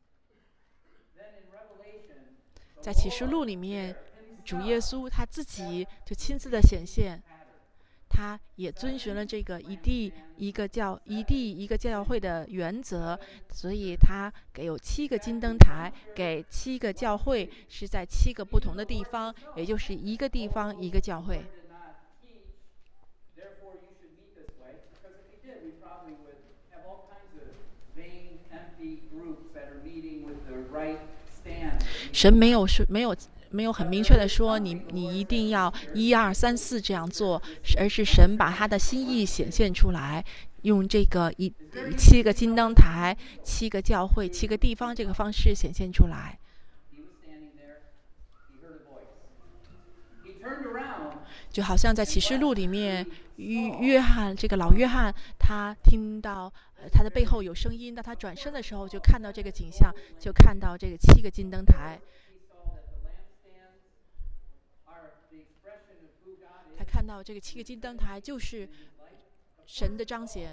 A: 在启示录里面，主耶稣他自己就亲自的显现。他也遵循了这个一地一个教一地一个教会的原则，所以他给有七个金灯台，给七个教会，是在七个不同的地方，也就是一个地方一个教会。神没有说没有。没有很明确的说你你一定要一二三四这样做，而是神把他的心意显现出来，用这个一七个金灯台、七个教会、七个地方这个方式显现出来。就好像在启示录里面，约约翰这个老约翰，他听到、呃、他的背后有声音，当他转身的时候，就看到这个景象，就看到这个七个金灯台。他看到这个七个金灯台就是神的彰显，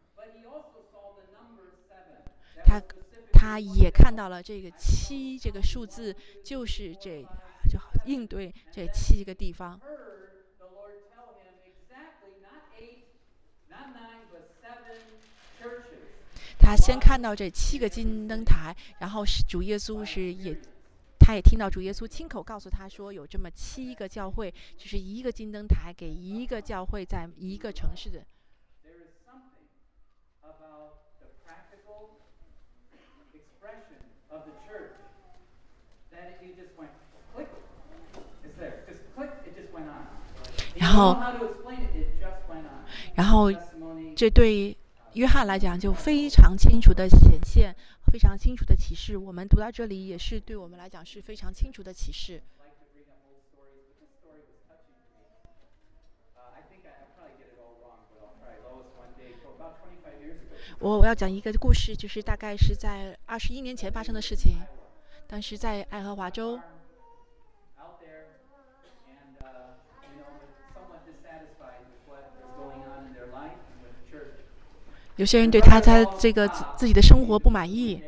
A: 他他也看到了这个七这个数字，就是这就应对这七个地方。他先看到这七个金灯台，然后是主耶稣是也。他也听到主耶稣亲口告诉他说，有这么七个教会，就是一个金灯台给一个教会，在一个城市的。然后，然后，这对约翰来讲就非常清楚的显现。非常清楚的启示，我们读到这里也是对我们来讲是非常清楚的启示。我我要讲一个故事，就是大概是在二十一年前发生的事情。当时在爱荷华州，有些人对他他这个自己的生活不满意，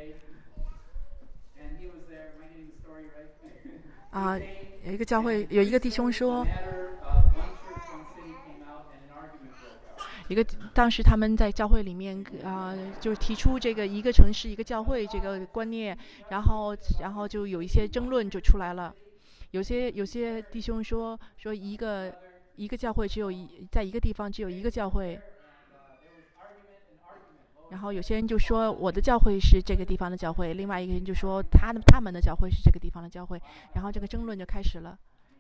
A: 啊，有一个教会有一个弟兄说，一个当时他们在教会里面啊、呃，就提出这个一个城市一个教会这个观念，然后然后就有一些争论就出来了。有些有些弟兄说说一个一个教会只有一在一个地方只有一个教会。然后有些人就说我的教会是这个地方的教会，另外一个人就说他的他们的教会是这个地方的教会，然后这个争论就开始了。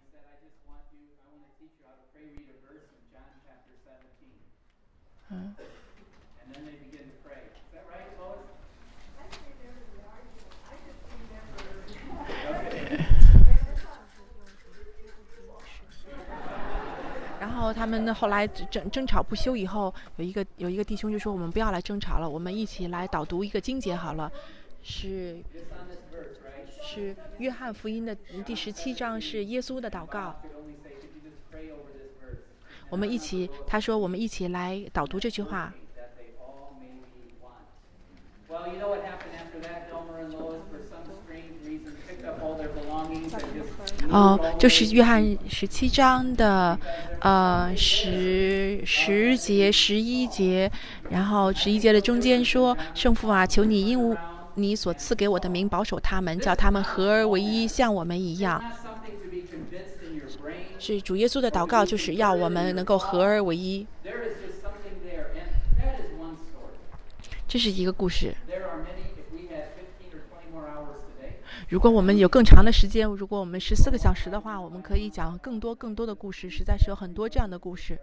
A: 后他们后来争争吵不休以后，有一个有一个弟兄就说我们不要来争吵了，我们一起来导读一个经节好了，是是约翰福音的第十七章，是耶稣的祷告。我们一起，他说我们一起来导读这句话。哦，就是约翰十七章的呃十十节、十一节，然后十一节的中间说：“圣父啊，求你因你所赐给我的名保守他们，叫他们合而为一，像我们一样。”是主耶稣的祷告，就是要我们能够合而为一。这是一个故事。如果我们有更长的时间，如果我们十四个小时的话，我们可以讲更多更多的故事，实在是有很多这样的故事。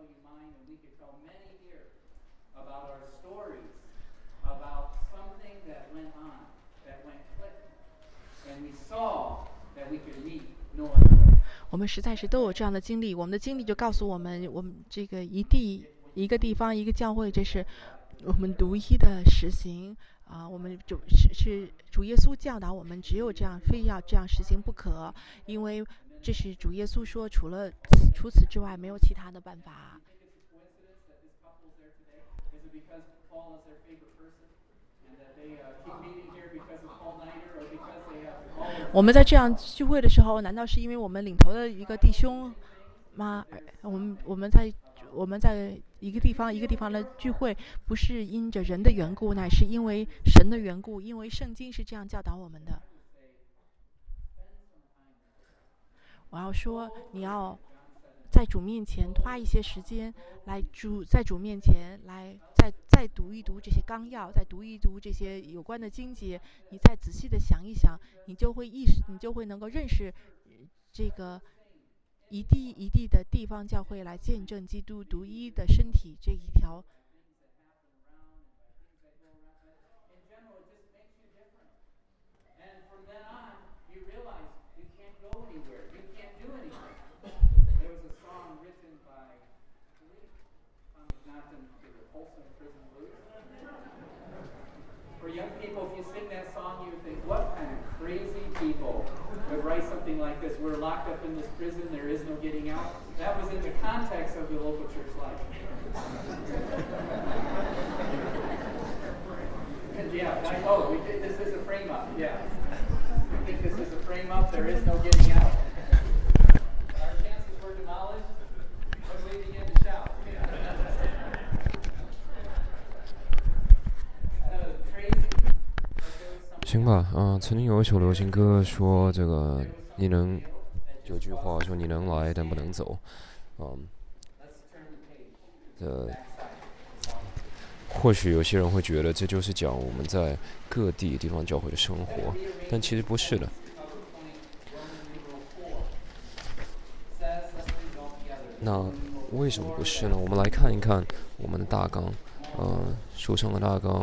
A: 我们实在是都有这样的经历，我们的经历就告诉我们，我们这个一地一个地方一个教会，这是我们独一的实行啊、呃！我们主是是主耶稣教导我们，只有这样，非要这样实行不可，因为这是主耶稣说，除了除此之外没有其他的办法。我们在这样聚会的时候，难道是因为我们领头的一个弟兄吗？我们我们在我们在一个地方一个地方的聚会，不是因着人的缘故，乃是因为神的缘故，因为圣经是这样教导我们的。我要说，你要在主面前花一些时间来主，在主面前来再再读一读这些纲要，再读一读这些有关的经节，你再仔细的想一想，你就会意识，你就会能够认识这个一地一地的地方教会来见证基督独一的身体这一条。
D: Like this, we're locked up in this prison, there is no getting out. That was in the context of the local church life. And yeah, I, oh, we did, this is a frame up, yeah. I think this is a frame up, there is no getting out. Our chances were demolished, but we began to shout. That was crazy.
B: 行吧，嗯、呃，曾经有一首流行歌说这个。你能有句话说你能来但不能走，嗯，呃，或许有些人会觉得这就是讲我们在各地地方教会的生活，但其实不是的。那为什么不是呢？我们来看一看我们的大纲，呃，书上的大纲，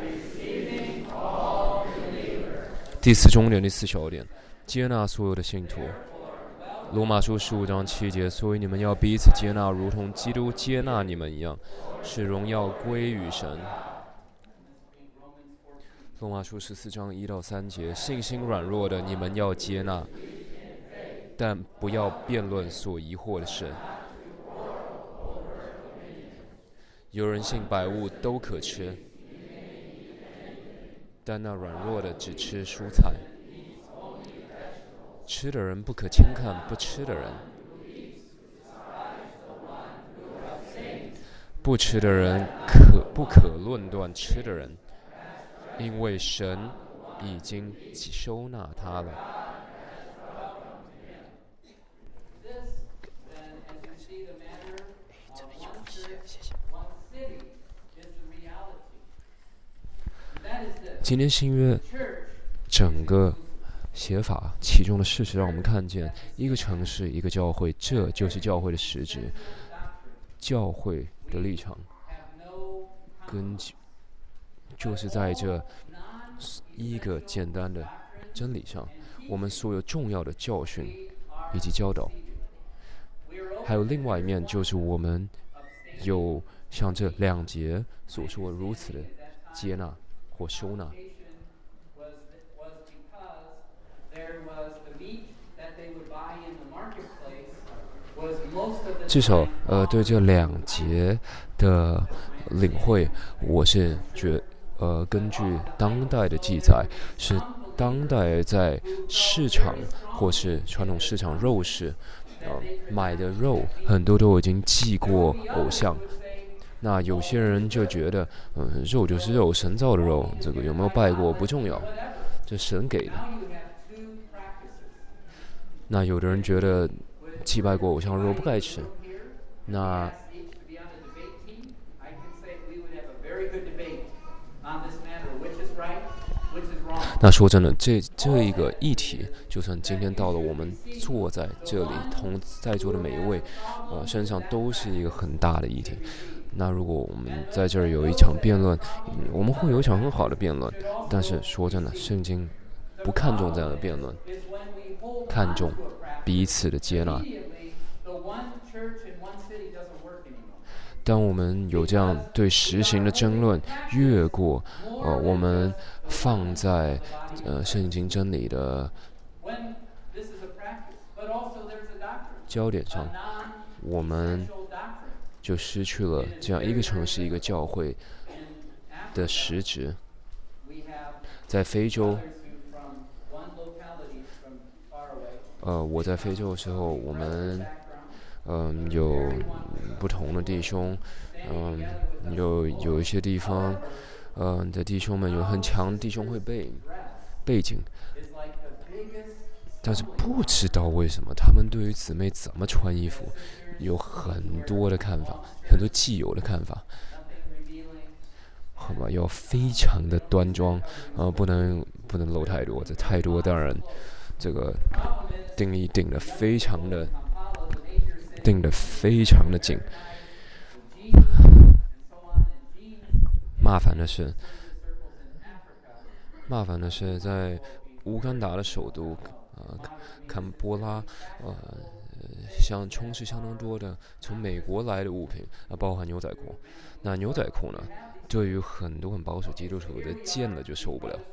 B: 第四中点，第四小点。接纳所有的信徒，罗马书十五章七节，所以你们要彼此接纳，如同基督接纳你们一样，使荣耀归于神。罗马书十四章一到三节，信心软弱的你们要接纳，但不要辩论所疑惑的事。有人信百物都可吃，但那软弱的只吃蔬菜。吃的人不可轻看不吃的人，不吃的人可不可论断吃的人，因为神已经收纳他了。今天新约整个写法其中的事实让我们看见一个城市一个教会，这就是教会的实质。教会的立场根据就是在这一个简单的真理上，我们所有重要的教训以及教导还有另外一面，就是我们有像这两节所说如此的接纳或收纳。至少呃对这两节的领会，我是觉呃根据当代的记载，是当代在市场或是传统市场肉市呃买的肉很多都已经祭过偶像。那有些人就觉得嗯肉就是肉，神造的肉，这个有没有拜过不重要，这神给的。那有的人觉得祭拜过偶像肉不该吃。那那说真的，这这一个议题，就算今天到了我们坐在这里同在座的每一位呃身上，都是一个很大的议题。那如果我们在这儿有一场辩论，嗯，我们会有一场很好的辩论，但是说真的，圣经不看重这样的辩论，看重彼此的接纳。当我们有这样对实行的争论，越过呃我们放在呃圣经真理的焦点上，我们就失去了这样一个城市一个教会的实质。在非洲，呃，我在非洲的时候，我们嗯有不同的弟兄，嗯有有一些地方，嗯的弟兄们有很强的弟兄会背背景，但是不知道为什么他们对于姊妹怎么穿衣服有很多的看法，很多既有的看法。好吧，要非常的端庄，呃，不能不能露太多，这太多当然这个定义定的非常的定的非常的紧。麻烦的是，麻烦的是在乌干达的首都呃坎波拉，呃相充斥相当多的从美国来的物品，啊，包含牛仔裤。那牛仔裤呢，对于很多很保守基督徒的见了就受不了。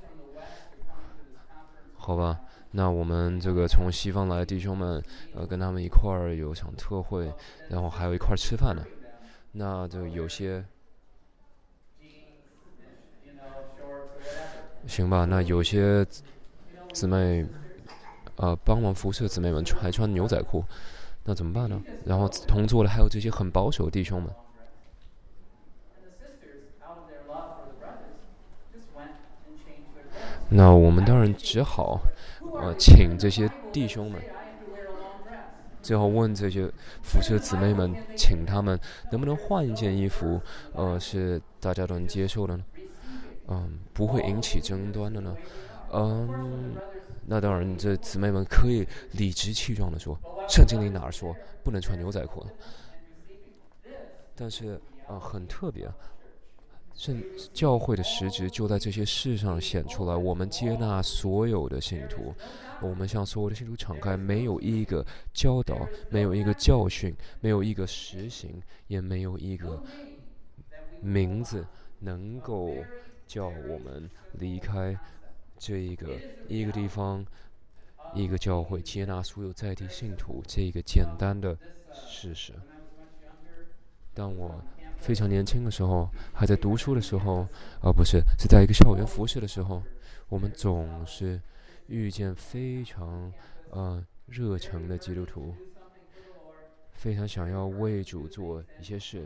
B: 好吧，那我们这个从西方来的弟兄们，呃，跟他们一块儿有场特会，然后还有一块儿吃饭呢。那就有些，行吧，那有些姊妹，呃，帮忙服侍姊妹们还穿牛仔裤，那怎么办呢？然后同座的还有这些很保守的弟兄们。那我们当然只好，呃，请这些弟兄们，最后问这些服侍姊妹们，请他们能不能换一件衣服，呃，是大家都能接受的呢？嗯，不会引起争端的呢？嗯，那当然，这姊妹们可以理直气壮地说，圣经里哪儿说不能穿牛仔裤呢？但是，呃，很特别。圣教会的实质就在这些事上显出来。我们接纳所有的信徒，我们向所有的信徒敞开，没有一个教导，没有一个教训，没有一个实行，也没有一个名字能够叫我们离开这一个一个地方，一个教会接纳所有在地信徒这一个简单的事实。当我非常年轻的时候，还在读书的时候，而、呃、不是是在一个校园服侍的时候，我们总是遇见非常呃热诚的基督徒，非常想要为主做一些事。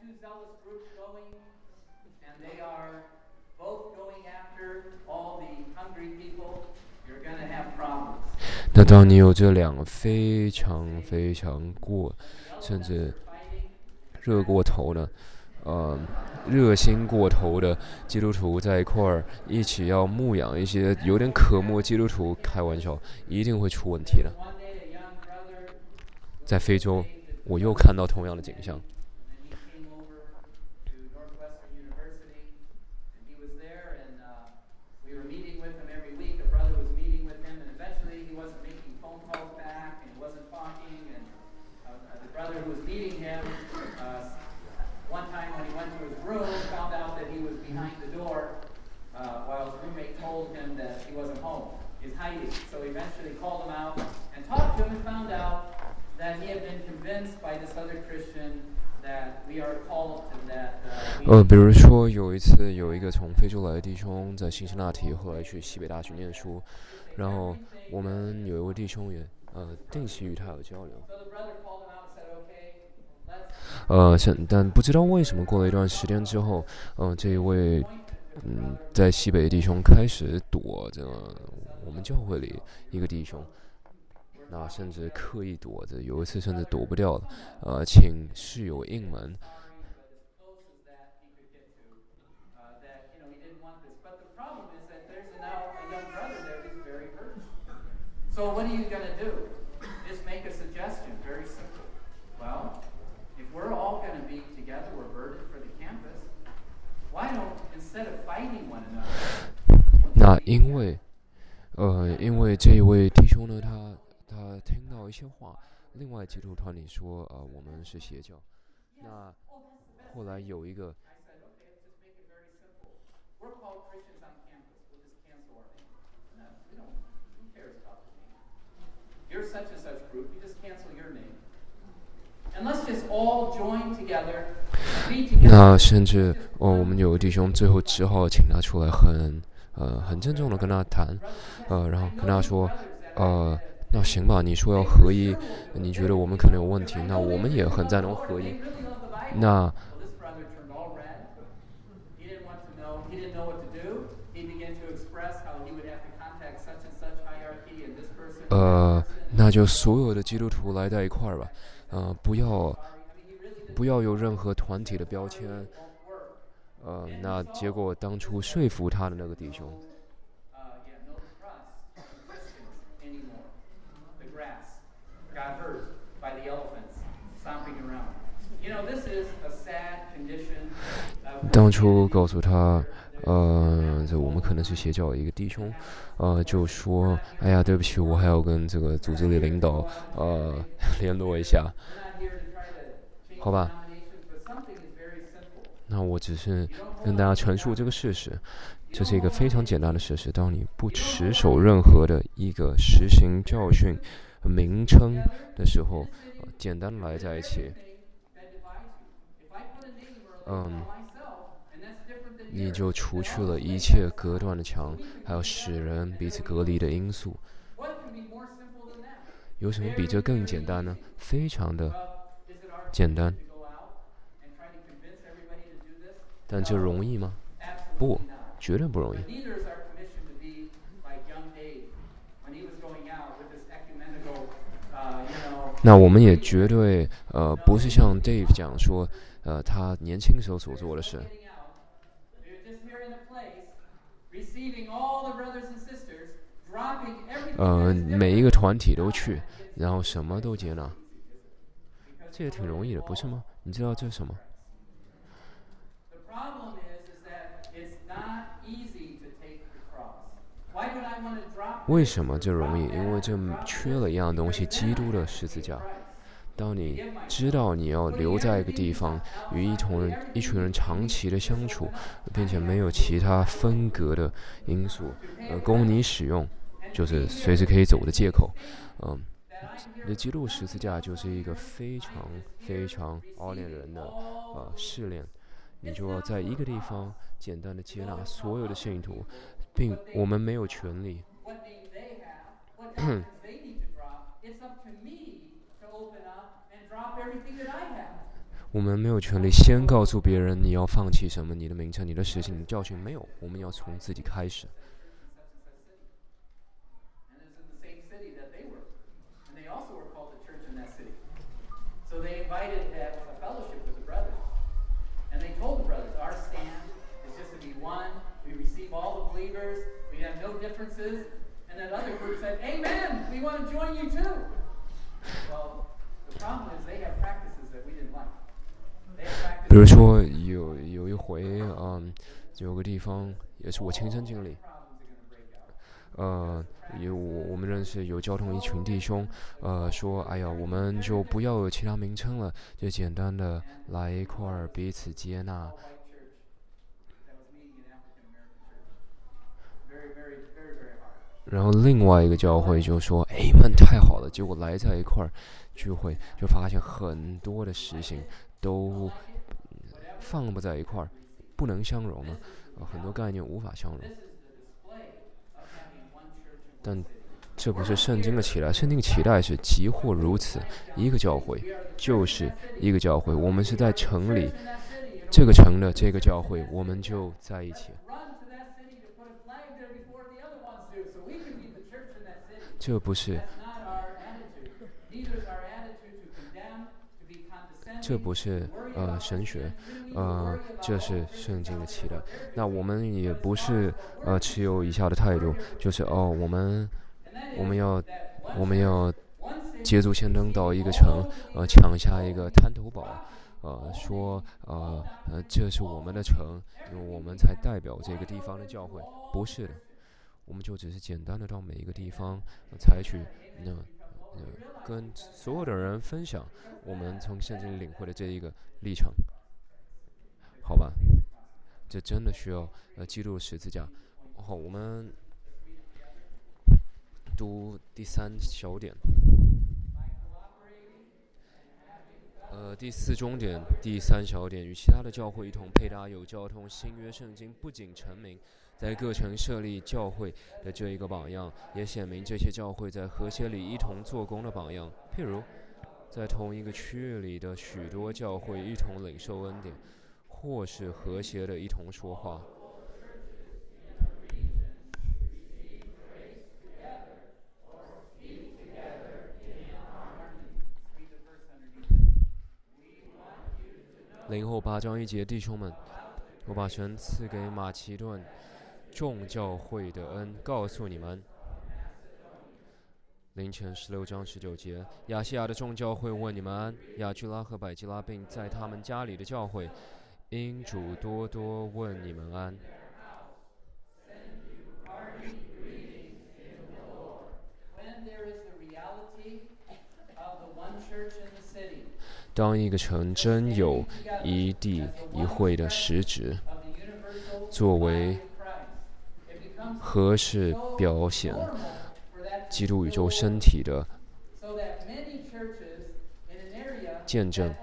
B: 那当你有这两个非常非常过，甚至热过头的，呃，热心过头的基督徒在一块儿一起要牧养一些有点渴慕的基督徒，开玩笑，一定会出问题的。在非洲，我又看到同样的景象。
D: that he had been convinced by this other Christian that we are called to that. Uh,
B: 呃，比如说有一次有一个从非洲来的弟兄在辛辛那提，后来去西北大学念书，然后我们有一位弟兄也呃定期与他有交流。
D: So the brother called him out and said, "Okay, let's."
B: 呃，是但不知道为什么过了一段时间之后，嗯、呃，这一位嗯在西北的弟兄开始躲着我们教会里一个弟兄。 那甚至刻意躲着，有一次甚至躲不掉了，呃，请室友应门。
D: So what are you going to do? Just make a suggestion, very simple. Well, if we're all going to be together, we're burdened for the campus. Why don't, instead of fighting one another?
B: 那因为，呃，因为这一位弟兄呢，他。 他听到一些话，另外基督团体说，呃，我们是邪教。那后来有一个，那甚至哦，我们有个弟兄最后只好请他出来很，很呃很郑重的跟他谈，呃，然后跟他说，呃。 那行吧，你说要合一，你觉得我们可能有问题，那我们也很赞同合一。那，呃，那就所有的基督徒来在一块儿吧，呃，不要不要有任何团体的标签。呃，那结果当初说服他的那个弟兄。 当初告诉他，呃，这我们可能是邪教的一个弟兄，呃，就说，哎呀，对不起，我还要跟这个组织里领导，呃，联络一下，好吧？那我只是跟大家陈述这个事实，这是一个非常简单的事实。当你不持守任何的一个实行教训名称的时候，呃、简单的来在一起，嗯。 你就除去了一切隔断的墙，还有使人彼此隔离的因素。有什么比这更简单呢？非常的简单。但这容易吗？不，绝对不容易。那我们也绝对呃不是像 Dave 讲说，呃他年轻时候所做的事。 呃，每一个团体都去，然后什么都接纳，这也挺容易的，不是吗？你知道这是什么？为什么这容易？因为这缺了一样东西——基督的十字架。当你知道你要留在一个地方，与一同人、一群人长期的相处，并且没有其他分隔的因素，呃，供你使用，就是随时可以走的借口。嗯，这基督十字架就是一个非常非常熬炼人的呃试炼。你就要在一个地方简单的接纳所有的信徒，并我们没有权利。我们没有权利先告诉别人你要放弃什么，你的名称、你的实行、你的教训，没有。我们要从自己开始。比如说有有一回，嗯，有个地方也是我亲身经历，呃，有我们认识有交通一群弟兄，呃，说，哎呀，我们就不要有其他名称了，就简单的来一块儿彼此接纳。 然后另外一个教会就说：“哎们太好了！”结果来在一块儿聚会，就发现很多的实行都放不在一块儿，不能相容了、呃，很多概念无法相容。但这不是圣经的期待，圣经的期待是即或如此，一个教会就是一个教会，我们是在城里，这个城的这个教会，我们就在一起。这不是，这不是呃神学，呃，这是圣经的期待。那我们也不是呃持有以下的态度，就是哦，我们我们要我们要捷足先登到一个城，呃，抢下一个滩头堡，呃，说呃呃这是我们的城，因为我们才代表这个地方的教会，不是的。我们就只是简单的到每一个地方、呃、采取那、呃、跟所有的人分享我们从圣经里领会的这一个立场，好吧？这真的需要呃基督的十字架。好，我们读第三小点，呃，第四中点，第三小点，与其他的教会一同配搭有交通新约圣经，不仅成名在各城设立教会的这一个榜样，也显明这些教会在和谐里一同做工的榜样。譬如，在同一个区域里的许多教会一同领受恩典，或是和谐的一同说话。零后八章一节，弟兄们，我把神赐给马其顿众教会的恩告诉你们。凌晨十六章十九节，亚细亚的众教会问你们安，亚居拉和百基拉并在他们家里的教会，因主多多问你们安。当一个城真有一地一会的实质，作为合适表现基督宇宙身体的见证，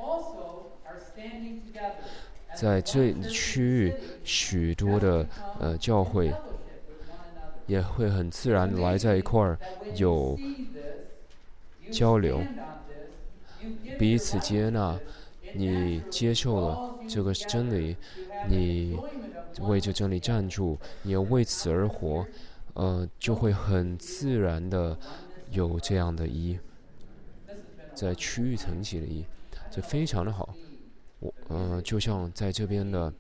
B: 在这区域许多的呃教会也会很自然地来在一块儿，有交流，彼此接纳。你接受了这个真理，你为这真理站住，你要为此而活，呃，就会很自然的有这样的一，在区域层级的一，这非常的好。我呃，就像在这边的，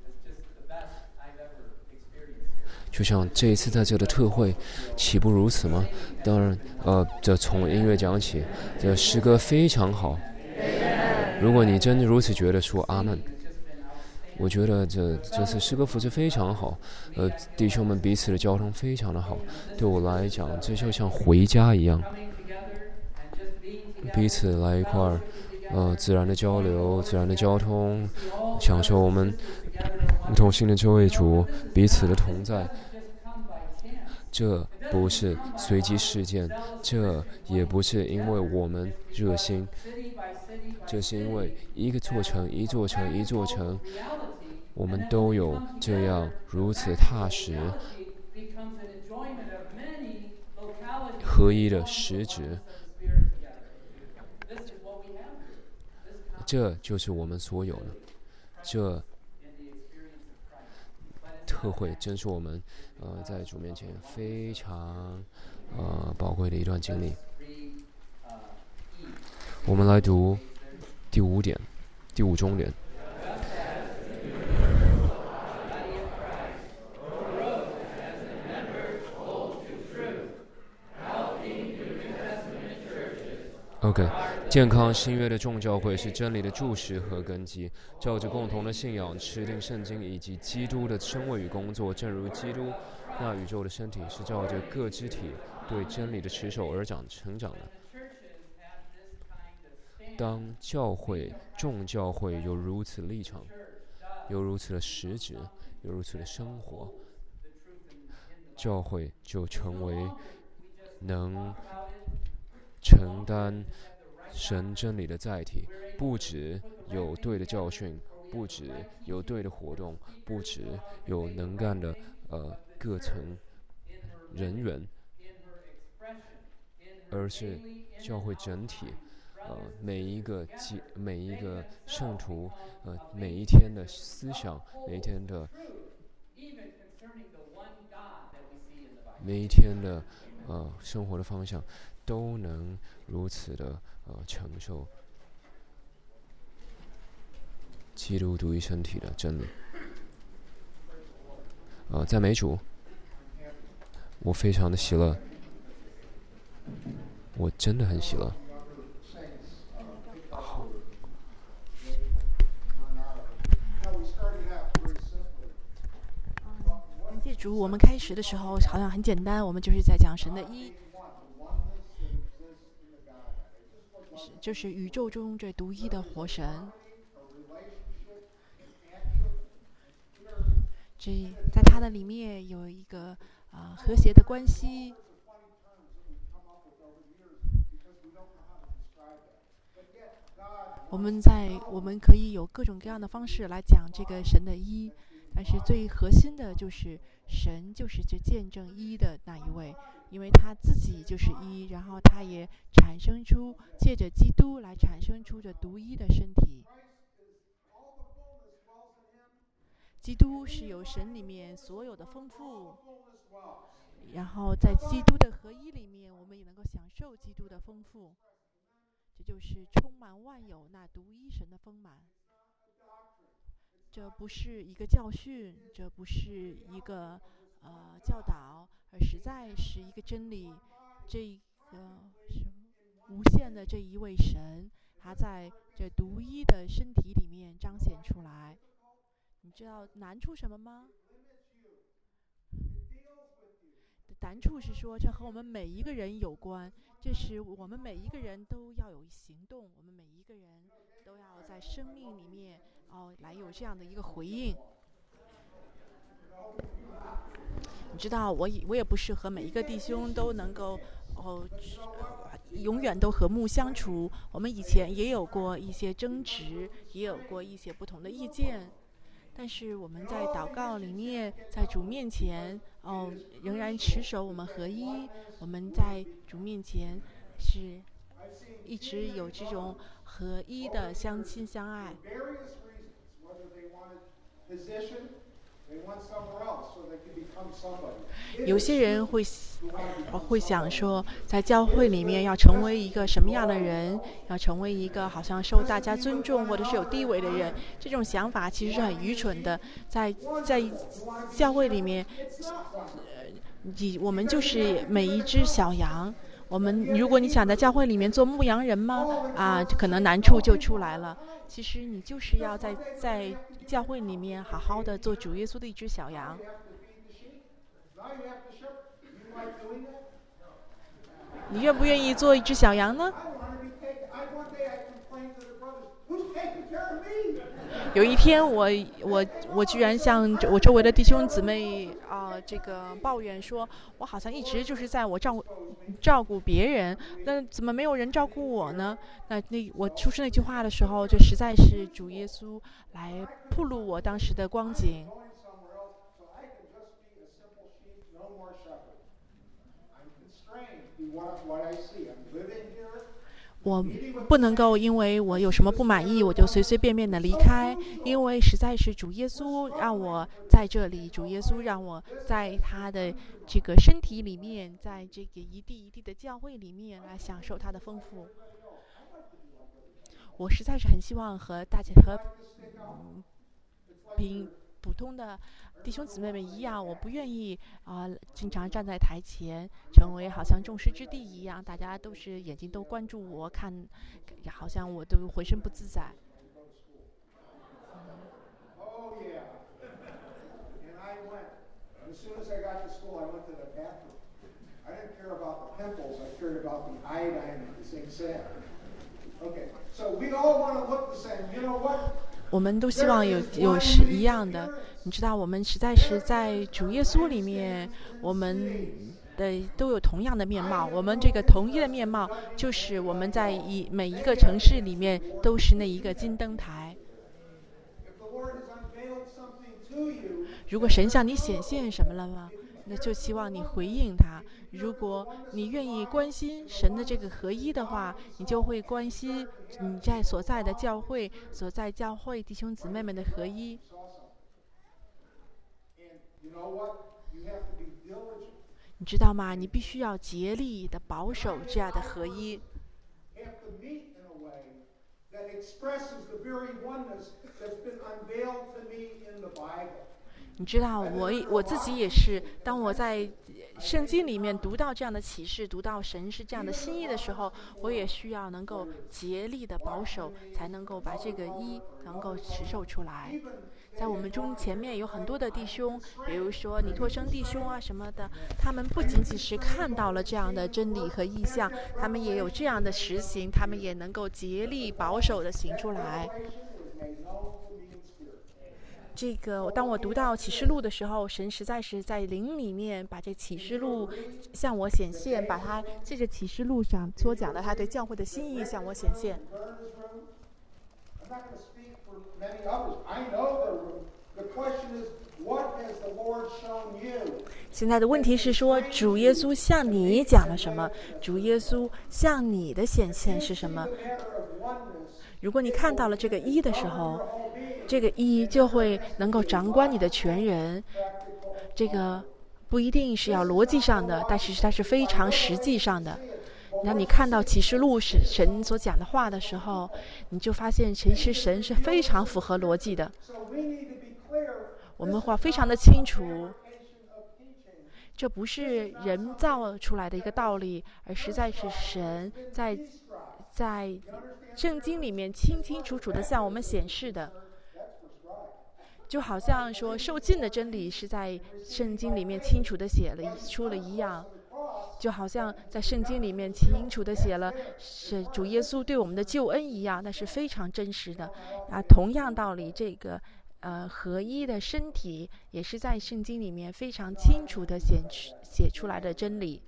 B: 就像这一次在这的特会，岂不如此吗？当然，呃，这从音乐讲起，这诗歌非常好。如果你真如此觉得，说阿们。我觉得这这次诗歌服饰非常好，呃，弟兄们彼此的交通非常的好。对我来讲，这就像回家一样，彼此来一块儿，呃，自然的交流，自然的交通，享受我们同心的这位主彼此的同在。这不是随机事件，这也不是因为我们热心，这是因为一个座城一座城一座城，我们都有这样如此踏实合一的实质。这就是我们所有的，这特会真是我们呃在主面前非常呃宝贵的一段经历。我们来读第五点，第五中点。OK， 健康新约的众教会是真理的柱石和根基，照着共同的信仰持定圣经以及基督的生活与工作，正如基督那宇宙的身体是照着各肢体对真理的持守而长成长的。当教会众教会有如此立场，有如此的实质，有如此的生活， 教会就成为能承担神真理的载体，不只有对的教训，不只有对的活动，不只有能干的呃各层人员，而是教会整体，呃每一个基每一个圣徒，呃每一天的思想，每一天的每一天的呃生活的方向，都能如此的呃承受基督独一身体的真理。呃，赞美主，我非常的喜乐，我真的很喜乐。好，
A: 感谢主，我们开始的时候好像很简单，我们就是在讲神的一，是就是宇宙中这独一的活神。这在它的里面有一个啊、呃、和谐的关系。我们在我们可以有各种各样的方式来讲这个神的一，但是最核心的就是神就是这见证一的那一位，因为他自己就是一，然后他也产生出借着基督来产生出这独一的身体。基督是有神里面所有的丰富，然后在基督的合一里面，我们也能够享受基督的丰富。这就是充满万有那独一神的丰满。这不是一个教训，这不是一个呃教导，而实在是一个真理。这个是无限的这一位神，他在这独一的身体里面彰显出来。你知道难处什么吗？难处是说，这和我们每一个人有关，这是我们每一个人都要有行动，我们每一个人都要在生命里面哦来有这样的一个回应。你知道，我也我也不是和每一个弟兄都能够哦永远都和睦相处，我们以前也有过一些争执，也有过一些不同的意见。但是我们在祷告里面，在主面前，哦，仍然持守我们合一。我们在主面前是一直有这种合一的相亲相爱。有些人会会想说，在教会里面要成为一个什么样的人，要成为一个好像受大家尊重或者是有地位的人，这种想法其实是很愚蠢的。在在教会里面，你我们就是每一只小羊。我们如果你想在教会里面做牧羊人吗？啊，可能难处就出来了。其实你就是要在在教会里面好好的做主耶稣的一只小羊。你愿不愿意做一只小羊呢？有一天我我我居然向我周围的弟兄姊妹啊、呃、这个抱怨说，我好像一直就是在我照顾照顾别人，那怎么没有人照顾我呢？那那我说出那句话的时候，这实在是主耶稣来暴露我当时的光景。我不能够因为我有什么不满意，我就随随便便的离开，因为实在是主耶稣让我在这里，主耶稣让我在他的这个身体里面，在这个一地一地的教会里面来享受他的丰富。我实在是很希望和大家和嗯平普通的弟兄姊妹们一样，我不愿意啊、呃，经常站在台前，成为好像众矢之的一样，大家都是眼睛都关注我，看，好像我都浑身不自在。
C: Okay, so we all want to look the same. You know what?
A: 我们都希望有有是一样的。你知道，我们实在是在主耶稣里面，我们的都有同样的面貌。我们这个统一的面貌，就是我们在一每一个城市里面都是那一个金灯台。如果神向你显现什么了吗？那就希望你回应他。如果你愿意关心神的这个合一的话，你就会关心你在所在的教会、所在教会弟兄姊妹们的合一。你知道吗？你必须要竭力的保守这样的合一。你知道，我我自己也是，当我在圣经里面读到这样的启示，读到神是这样的心意的时候，我也需要能够竭力的保守，才能够把这个一能够持守出来。在我们中前面有很多的弟兄，比如说尼托生弟兄啊什么的，他们不仅仅是看到了这样的真理和意象，他们也有这样的实行，他们也能够竭力保守的行出来。这个当我读到启示录的时候，神实在是在灵里面把这启示录向我显现，把他借着启示录上所讲的他对教会的心意向我显现。现在的问题是说，主耶稣向你讲了什么？主耶稣向你的显现是什么？如果你看到了这个一的时候，这个一就会能够掌管你的全人。这个不一定是要逻辑上的，但是它是非常实际上的。那你看到启示录是神所讲的话的时候，你就发现其实神是非常符合逻辑的。我们话非常的清楚，这不是人造出来的一个道理，而实在是神在在圣经里面清清楚楚的向我们显示的。就好像说受尽的真理是在圣经里面清楚的写了出了一样，就好像在圣经里面清楚的写了是主耶稣对我们的救恩一样，那是非常真实的啊。同样道理，这个呃合一的身体也是在圣经里面非常清楚的写写出来的真理。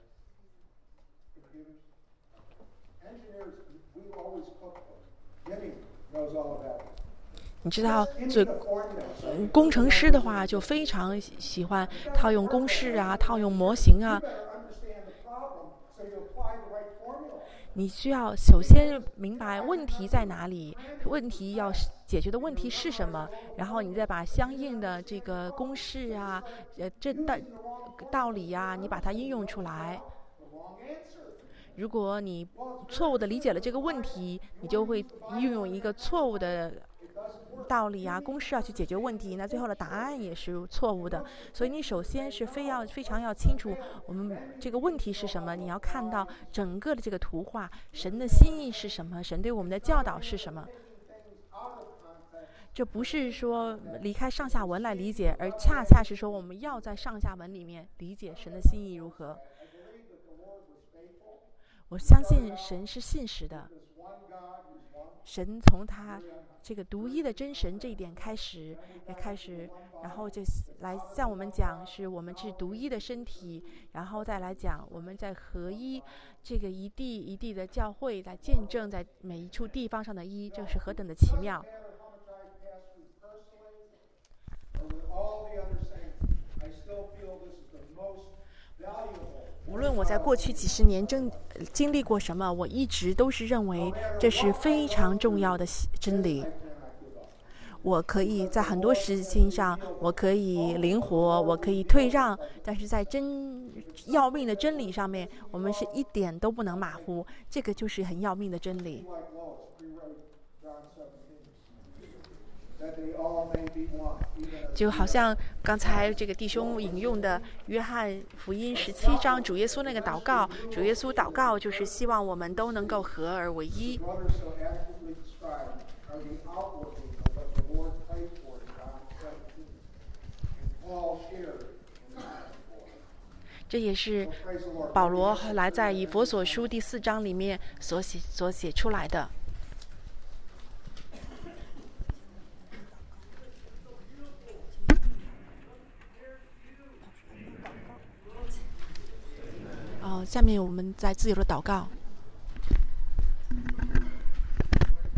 A: 你知道，最工程师的话就非常喜欢套用公式啊，套用模型啊。你需要首先明白问题在哪里，问题要解决的问题是什么，然后你再把相应的这个公式啊、呃这道道理啊，你把它应用出来。如果你错误的理解了这个问题，你就会运用一个错误的道理啊、公式啊去解决问题，那最后的答案也是错误的。所以你首先是非要非常要清楚我们这个问题是什么，你要看到整个的这个图画，神的心意是什么，神对我们的教导是什么。这不是说离开上下文来理解，而恰恰是说我们要在上下文里面理解神的心意如何。我相信神是信实的，神从他这个独一的真神这一点开始开始然后就来向我们讲是我们是独一的身体，然后再来讲我们在合一这个一地一地的教会来见证在每一处地方上的一，这是何等的奇妙。无论我在过去几十年经经历过什么，我一直都是认为这是非常重要的真理。我可以在很多事情上我可以灵活，我可以退让，但是在真要命的真理上面，我们是一点都不能马虎，这个就是很要命的真理。就好像刚才这个弟兄引用的约翰福音十七章主耶稣那个祷告，主耶稣祷告就是希望我们都能够合而为一。这也是保罗后来在以弗所书第四章里面所写所写出来的。 下面我们再自由的祷告。